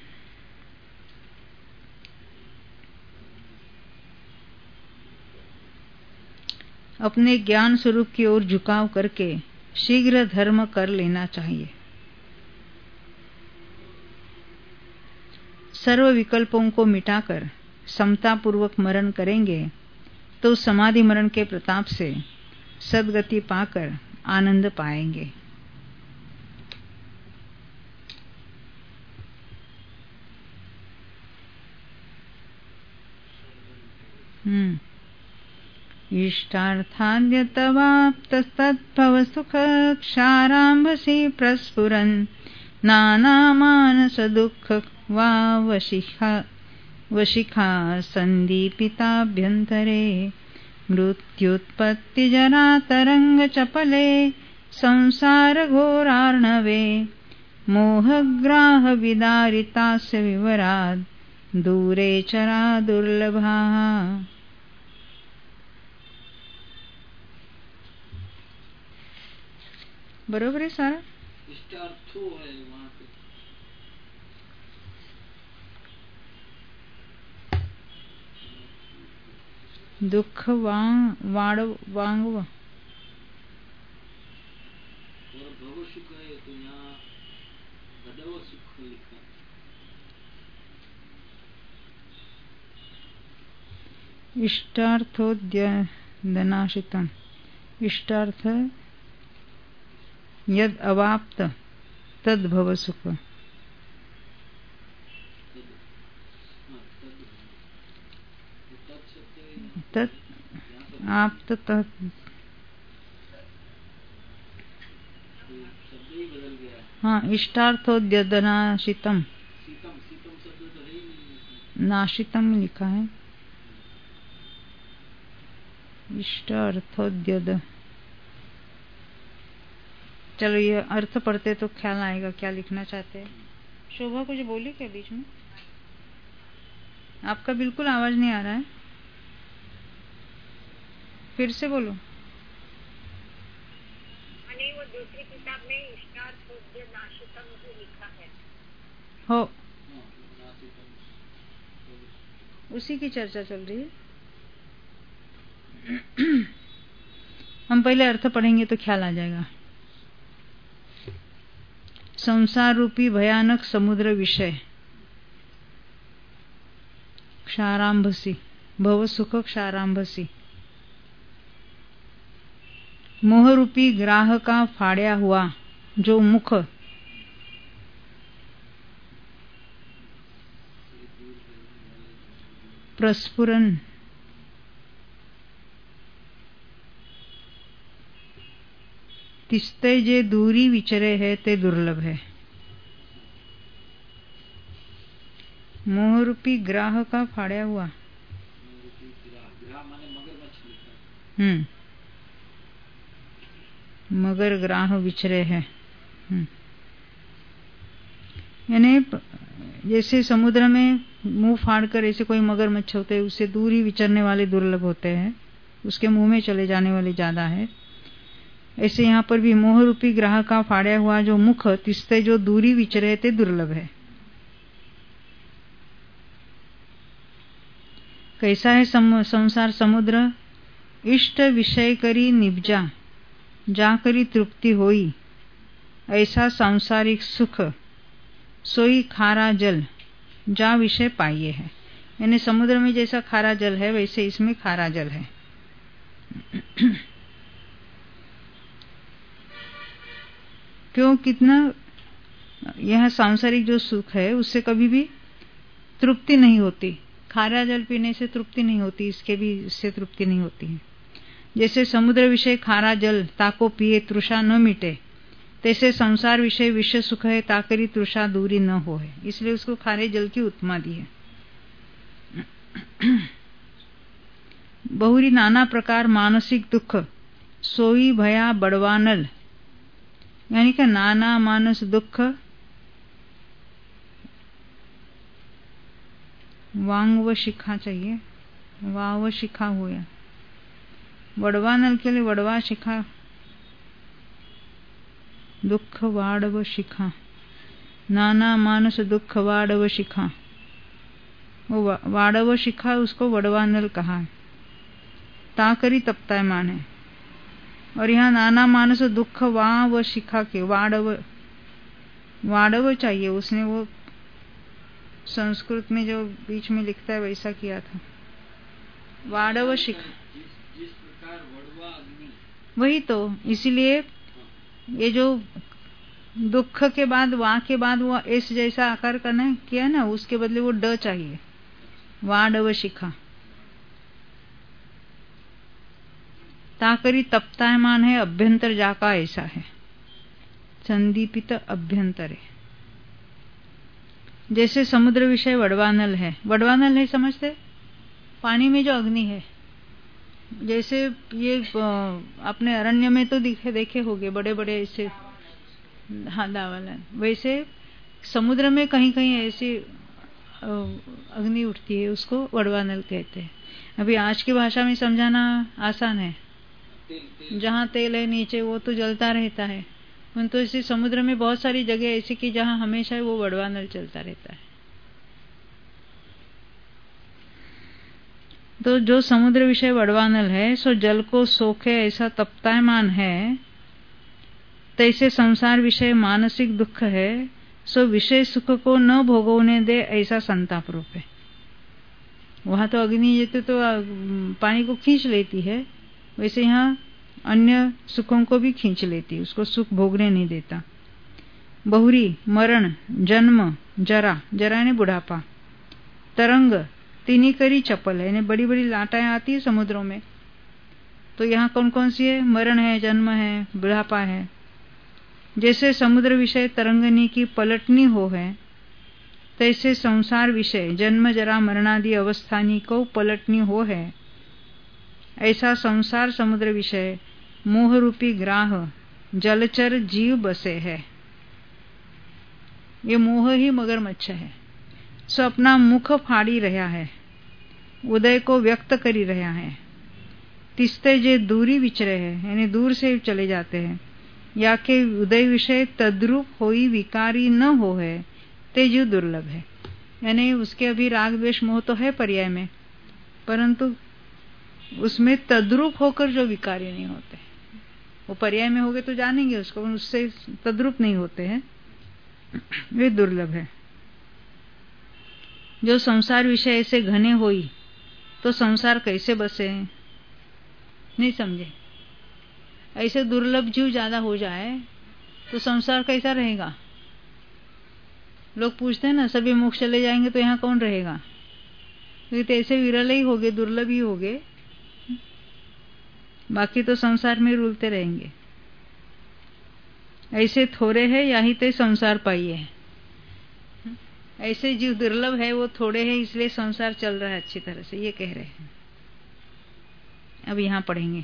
अपने ज्ञान स्वरूप की ओर झुकाव करके शीघ्र धर्म कर लेना चाहिए। सर्व विकल्पों को मिटाकर समता पूर्वक मरण करेंगे तो समाधि मरण के प्रताप से सद्गति पाकर आनंद पाएंगे। हम्म इष्टार्थाद्य तवाप्तस्तद्भव सुख क्षाराम्भसि प्रस्फुरन् नानामानस दुःख वा वशिखा वशिखा सन्दीपिताभ्यन्तरे मृत्युत्पत्तिजरा तरंग चपले संसार घोरार्णवे मोहग्राह विदारितास्य विवरात् दूरे चरा दुर्लभा। बरोबर है सारा?
इष्टार्थो है वहाँ पे।
दुख वांग वाड़ वांगव
और भव सुख है तो यहाँ भदव सुख लिखा।
इष्टार्थोद्य धनाशितम, इष्टार्थ यद अवाप्त तद भव सुख, तद आप्त तद हाँ इष्टार्थोद्य धनाशितम, नाशितम लिखा है। इष्टार्थोद्यद, चलो ये अर्थ पढ़ते तो ख्याल आएगा क्या लिखना चाहते हैं। शोभा कुछ बोली क्या बीच में? आपका बिल्कुल आवाज नहीं आ रहा है, फिर से बोलो।
मैंने वो दूसरी किताब में इष्टार्थोद्य नाशितम ही लिखा है।
हो, उसी की चर्चा चल रही है। हम पहले अर्थ पढ़ेंगे तो ख्याल आ जाएगा। संसार रूपी भयानक समुद्र विषय क्षारांभसी, भव सुख क्षारांभसी, मोह रूपी ग्राह का फाड़ा हुआ जो मुख प्रस्फुरन तिस्ते जे दूरी विचरे है ते दुर्लभ है। मोह रूपी ग्राह का फाड़ा हुआ, हम्म मगर ग्राह विचरे है। यानी जैसे समुद्र में मुंह फाड़कर ऐसे कोई मगरमच्छ होते हैं, उससे दूर ही विचरने वाले दुर्लभ होते हैं, उसके मुंह में चले जाने वाले ज्यादा है। ऐसे यहाँ पर भी मोह रूपी ग्राह का फाड़ा हुआ जो मुख तिस्ते जो दूरी विचरे ते दुर्लभ है। कैसा है सम, संसार समुद्र? इष्ट विषय करी निपजा जा करी तृप्ति होई, ऐसा सांसारिक सुख सोई खारा जल जा विषय पाइए है। यानी समुद्र में जैसा खारा जल है वैसे इसमें खारा जल है। क्यों? कितना यह सांसारिक जो सुख है उससे कभी भी तृप्ति नहीं होती। खारा जल पीने से तृप्ति नहीं होती, इसके भी इससे तृप्ति नहीं होती है। जैसे समुद्र विषय खारा जल ताको पिए तृषा न मिटे, तैसे संसार विषय विषय सुख है ताकरी तृषा दूरी न हो है, इसलिए उसको खारे जल की उपमा दी है। बहुरी नाना प्रकार मानसिक दुख सोई भया बड़वानल, यानी कि नाना मानस दुख वांग व शिखा चाहिए, वाह व शिखा हुआ। वड़वानल के लिए वड़वा शिखा, दुख वाड़व शिखा, नाना मानस दुख वाड़व शिखा। वो वाड़व शिखा उसको वड़वानल कहा है। ताकरी तप्तायमान है। और यहाँ नाना मानस दुख वा व शिखा के वाड़व वाड़व चाहिए। उसने वो संस्कृत में जो बीच में लिखता है वैसा किया था, वाड़व शिखा।
जिस प्रकार वड़वा अग्नि,
वही तो, इसीलिए ये जो दुख के बाद वा के बाद वो एस जैसा आकार करना किया ना, उसके बदले वो ड चाहिए, वाड़व शिखा। ताकरी तप्तायमान है, अभ्यंतर जाका ऐसा है, संदीपित अभ्यंतर है। जैसे समुद्र विषय वड़वानल है। वड़वानल है समझते, पानी में जो अग्नि है। जैसे ये अपने अरण्य में तो दिखे देखे होंगे बड़े बड़े ऐसे, हाँ दावालन, वैसे समुद्र में कहीं कहीं ऐसी अग्नि उठती है, उसको वड़वानल कहते हैं। अभी आज की भाषा में समझाना आसान है, जहाँ तेल है नीचे वो तो जलता रहता है, तो इसी समुद्र में बहुत सारी जगह ऐसी कि जहाँ हमेशा वो वड़वानल चलता रहता है। तो जो समुद्र विषय वड़वानल है, सो जल को सोखे ऐसा तप्तायमान है, तैसे संसार विषय मानसिक दुख है, सो विषय सुख को न भोगने दे ऐसा संताप रूप है। वहां तो अग्नि ये तो, तो पानी को खींच लेती है, वैसे यहाँ अन्य सुखों को भी खींच लेती है, उसको सुख भोगने नहीं देता। बहुरी मरण जन्म जरा, जरा यानी बुढ़ापा, तरंग तीनी करी चपल है, यानी बड़ी बड़ी लाटाएं आती है समुद्रों में। तो यहाँ कौन कौन सी है? मरण है, जन्म है, बुढ़ापा है। जैसे समुद्र विषय तरंगनी की पलटनी हो है, तैसे संसार विषय जन्म जरा मरणादि अवस्थानी को पलटनी हो है। ऐसा संसार समुद्र विषय मोह रूपी ग्राह जलचर जीव बसे है। ये मोह ही मगरमच्छ है, सो अपना मुख फाड़ी रहा है, उदय को व्यक्त करी रहा है। तिस्ते जे दूरी विचरे है, यानी दूर से चले जाते हैं, या के उदय विषय तद्रूप होई विकारी न हो है, ते जीव दुर्लभ है। यानी उसके अभी राग द्वेष मोह तो है पर्याय में, परंतु उसमें तद्रूप होकर जो विकारी नहीं होते, वो पर्याय में होगे तो जानेंगे उसको, उससे तद्रूप नहीं होते हैं, वे दुर्लभ है। जो संसार विषय ऐसे घने होई, तो संसार कैसे बसे हैं? नहीं समझे? ऐसे दुर्लभ जीव ज्यादा हो जाए तो संसार कैसा रहेगा? लोग पूछते हैं ना, सभी मोक्ष चले जाएंगे तो यहाँ कौन रहेगा? तो ऐसे विरल ही होगे, दुर्लभ ही होगे, बाकी तो संसार में रुलते रहेंगे। ऐसे थोड़े है या ही ते संसार पाइए। ऐसे जीव दुर्लभ है, वो थोड़े है, इसलिए संसार चल रहा है अच्छी तरह से, ये कह रहे हैं। अब यहां पढ़ेंगे।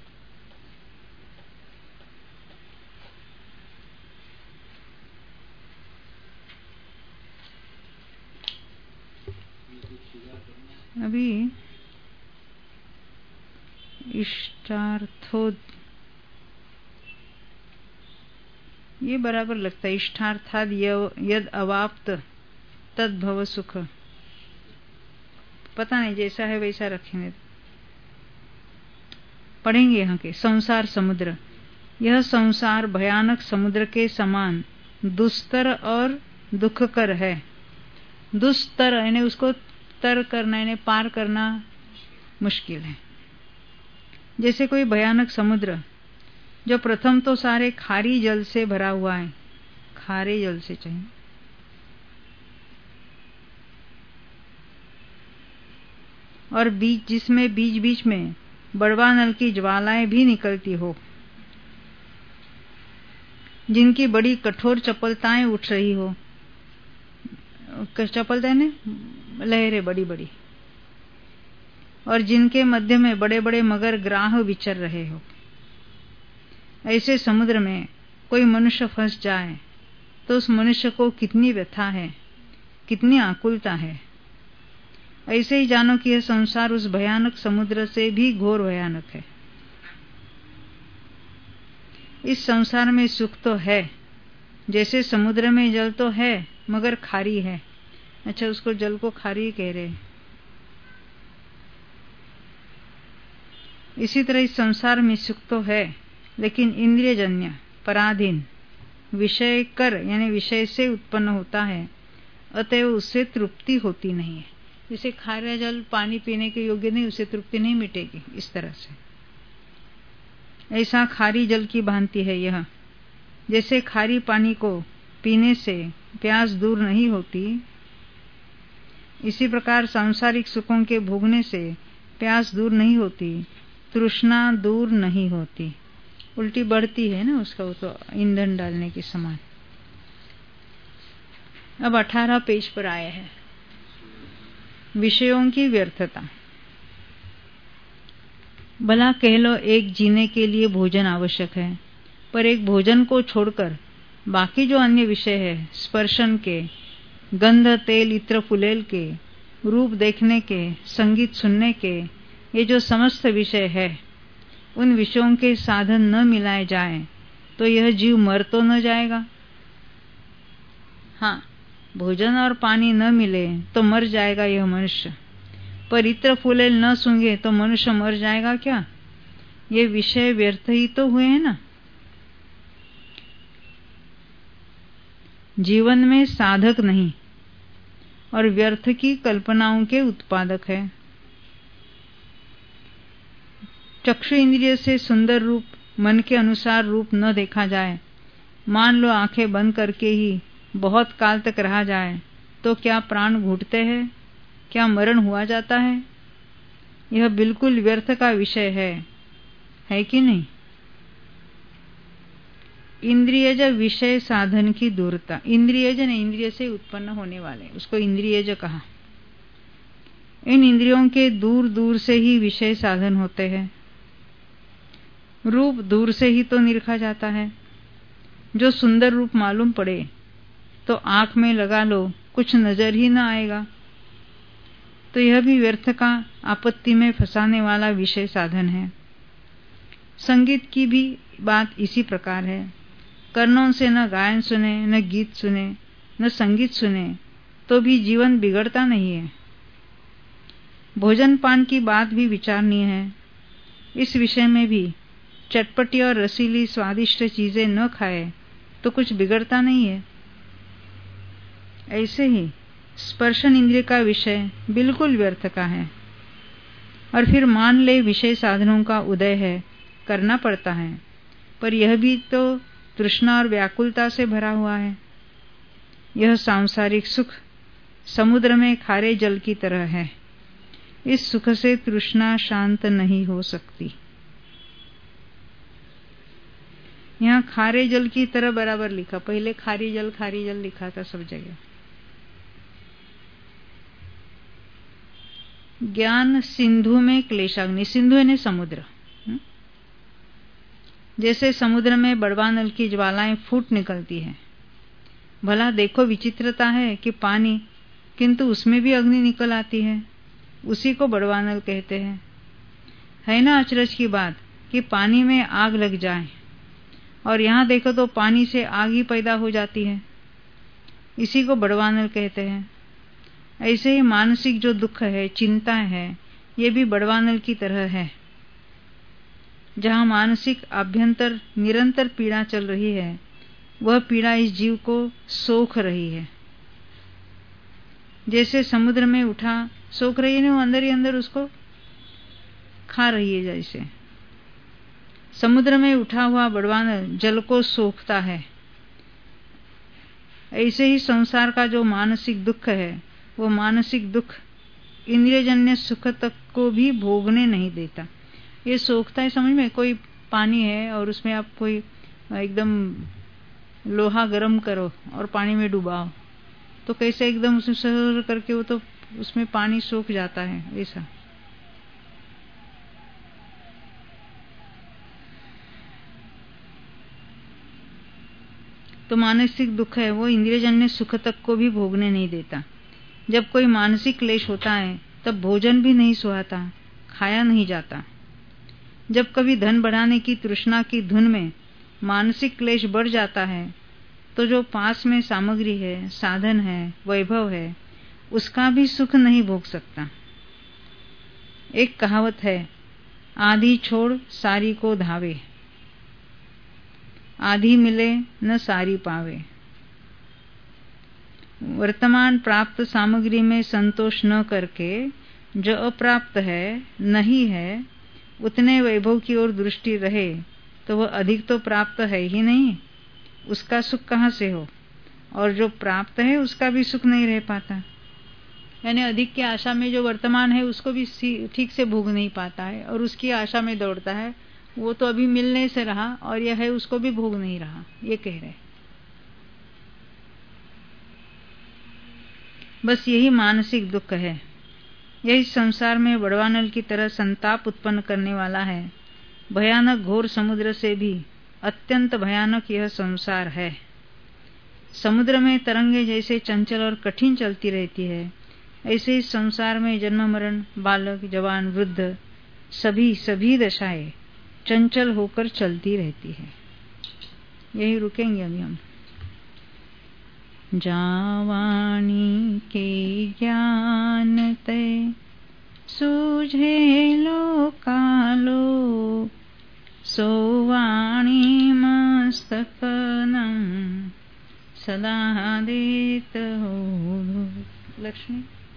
अभी इष्टार्थो, ये बराबर लगता है। इष्टार्थाद यद अवाप्त तद भव सुख, पता नहीं, जैसा है वैसा रखेंगे। पढ़ेंगे यहाँ के। संसार समुद्र, यह संसार भयानक समुद्र के समान दुस्तर और दुखकर है। दुस्तर यानी उसको तर करना, यानी पार करना मुश्किल है। जैसे कोई भयानक समुद्र जो प्रथम तो सारे खारी जल से भरा हुआ है, खारे जल से चाहिए, और बीच जिसमें बीच बीच में बड़वानल की ज्वालाएं भी निकलती हो, जिनकी बड़ी कठोर चपलताएं उठ रही हो। चपलताएं ने लहरें बड़ी बड़ी, और जिनके मध्य में बड़े बड़े मगर ग्राह विचर रहे हो। ऐसे समुद्र में कोई मनुष्य फंस जाए तो उस मनुष्य को कितनी व्यथा है, कितनी आकुलता है। ऐसे ही जानो कि यह संसार उस भयानक समुद्र से भी घोर भयानक है। इस संसार में सुख तो है, जैसे समुद्र में जल तो है मगर खारी है। अच्छा, उसको जल को खारी कह रहे। इसी तरह इस संसार में सुख तो है, लेकिन इंद्रियजन्य, पराधीन, विषय कर यानी विषय से उत्पन्न होता है, अतएव उससे तृप्ति होती नहीं है। जैसे खारा जल पानी पीने के योग्य नहीं, उससे तृप्ति नहीं मिटेगी। इस तरह से ऐसा खारी जल की भांति है यह। जैसे खारी पानी को पीने से प्यास दूर नहीं होती, इसी प्रकार सांसारिक सुखों के भोगने से प्यास दूर नहीं होती, तृष्णा दूर नहीं होती, उल्टी बढ़ती है ना उसका, वो तो ईंधन डालने के समान। अब अठारह पेज पर आए हैं विषयों की व्यर्थता। भला कह लो एक जीने के लिए भोजन आवश्यक है, पर एक भोजन को छोड़कर बाकी जो अन्य विषय है, स्पर्शन के, गंध तेल इत्र फुलेल के, रूप देखने के, संगीत सुनने के, ये जो समस्त विषय है, उन विषयों के साधन न मिलाए जाए तो यह जीव मर तो न जाएगा। हाँ, भोजन और पानी न मिले तो मर जाएगा यह मनुष्य, पर इत्र फुलेल न सूंघे तो मनुष्य मर जाएगा क्या? ये विषय व्यर्थ ही तो हुए हैं ना। जीवन में साधक नहीं और व्यर्थ की कल्पनाओं के उत्पादक है। चक्षु इंद्रिय से सुंदर रूप मन के अनुसार रूप न देखा जाए, मान लो आंखें बंद करके ही बहुत काल तक रहा जाए, तो क्या प्राण घुटते हैं? क्या मरण हुआ जाता है? यह बिल्कुल व्यर्थ का विषय है, है कि नहीं? इंद्रियज विषय साधन की दूरता। इंद्रियज ने इंद्रिय से उत्पन्न होने वाले, उसको इंद्रियज कहा। इन इंद्रियों के दूर दूर से ही विषय साधन होते हैं। रूप दूर से ही तो निरखा जाता है। जो सुंदर रूप मालूम पड़े तो आंख में लगा लो, कुछ नजर ही न आएगा, तो यह भी व्यर्थ का, आपत्ति में फंसाने वाला विषय साधन है। संगीत की भी बात इसी प्रकार है। कर्णों से न गायन सुने, न गीत सुने, न संगीत सुने तो भी जीवन बिगड़ता नहीं है। भोजन पान की बात भी विचारणीय है। इस विषय में भी चटपटी और रसीली स्वादिष्ट चीजें न खाए तो कुछ बिगड़ता नहीं है। ऐसे ही स्पर्शन इंद्रिय का विषय बिल्कुल व्यर्थ का है। और फिर मान ले विषय साधनों का उदय है, करना पड़ता है, पर यह भी तो तृष्णा और व्याकुलता से भरा हुआ है। यह सांसारिक सुख समुद्र में खारे जल की तरह है। इस सुख से तृष्णा शांत नहीं हो सकती। यहाँ खारे जल की तरह बराबर लिखा, पहले खारी जल खारी जल लिखा था सब जगह। ज्ञान सिंधु में क्लेशाग्नि। सिंधु यानी समुद्र। जैसे समुद्र में बड़वानल की ज्वालाएं फूट निकलती है। भला देखो विचित्रता है कि पानी, किंतु उसमें भी अग्नि निकल आती है, उसी को बड़वानल कहते हैं। है ना अचरज की बात कि पानी में आग लग जाए और यहाँ देखो तो पानी से आग ही पैदा हो जाती है, इसी को बड़वानल कहते हैं। ऐसे ही मानसिक जो दुख है, चिंता है, ये भी बड़वानल की तरह है। जहाँ मानसिक आभ्यंतर निरंतर पीड़ा चल रही है, वह पीड़ा इस जीव को सोख रही है। जैसे समुद्र में उठा सोख रही है, वो अंदर ही अंदर उसको खा रही है। जैसे समुद्र में उठा हुआ बड़वानल जल को सोखता है, ऐसे ही संसार का जो मानसिक दुख है, वो मानसिक दुख इंद्रियजन्य सुख तक को भी भोगने नहीं देता। ये सोखता है, समझ में? कोई पानी है और उसमें आप कोई एकदम लोहा गरम करो और पानी में डुबाओ, तो कैसे एकदम उसमें सर करके वो तो उसमें पानी सोख जाता है। ऐसा तो मानसिक दुख है वो इंद्रियजन्य सुख तक को भी भोगने नहीं देता। जब कोई मानसिक क्लेश होता है तब भोजन भी नहीं सुहाता, खाया नहीं जाता। जब कभी धन बढ़ाने की तृष्णा की धुन में मानसिक क्लेश बढ़ जाता है तो जो पास में सामग्री है, साधन है, वैभव है, उसका भी सुख नहीं भोग सकता। एक कहावत है, आधी छोड़ सारी को धावे, आधी मिले न सारी पावे। वर्तमान प्राप्त सामग्री में संतोष न करके जो अप्राप्त है, नहीं है, उतने वैभव की ओर दृष्टि रहे तो वह अधिक तो प्राप्त है ही नहीं, उसका सुख कहाँ से हो। और जो प्राप्त है उसका भी सुख नहीं रह पाता। यानी अधिक की आशा में जो वर्तमान है उसको भी ठीक से भोग नहीं पाता है और उसकी आशा में दौड़ता है, वो तो अभी मिलने से रहा और यह है उसको भी भोग नहीं रहा, ये कह रहे। बस यही मानसिक दुख है। यही संसार में बड़वानल की तरह संताप उत्पन्न करने वाला है। भयानक घोर समुद्र से भी अत्यंत भयानक यह संसार है। समुद्र में तरंगे जैसे चंचल और कठिन चलती रहती है, ऐसे ही संसार में जन्म मरण, बालक, जवान, वृद्ध, सभी सभी दशाएं चंचल होकर चलती रहती है। यही रुकेंगे अभी हम। जावानी के ज्ञान ते सूझे लो कालो, सोवाणी मस्तकनम सदा देत हो। लक्ष्मी।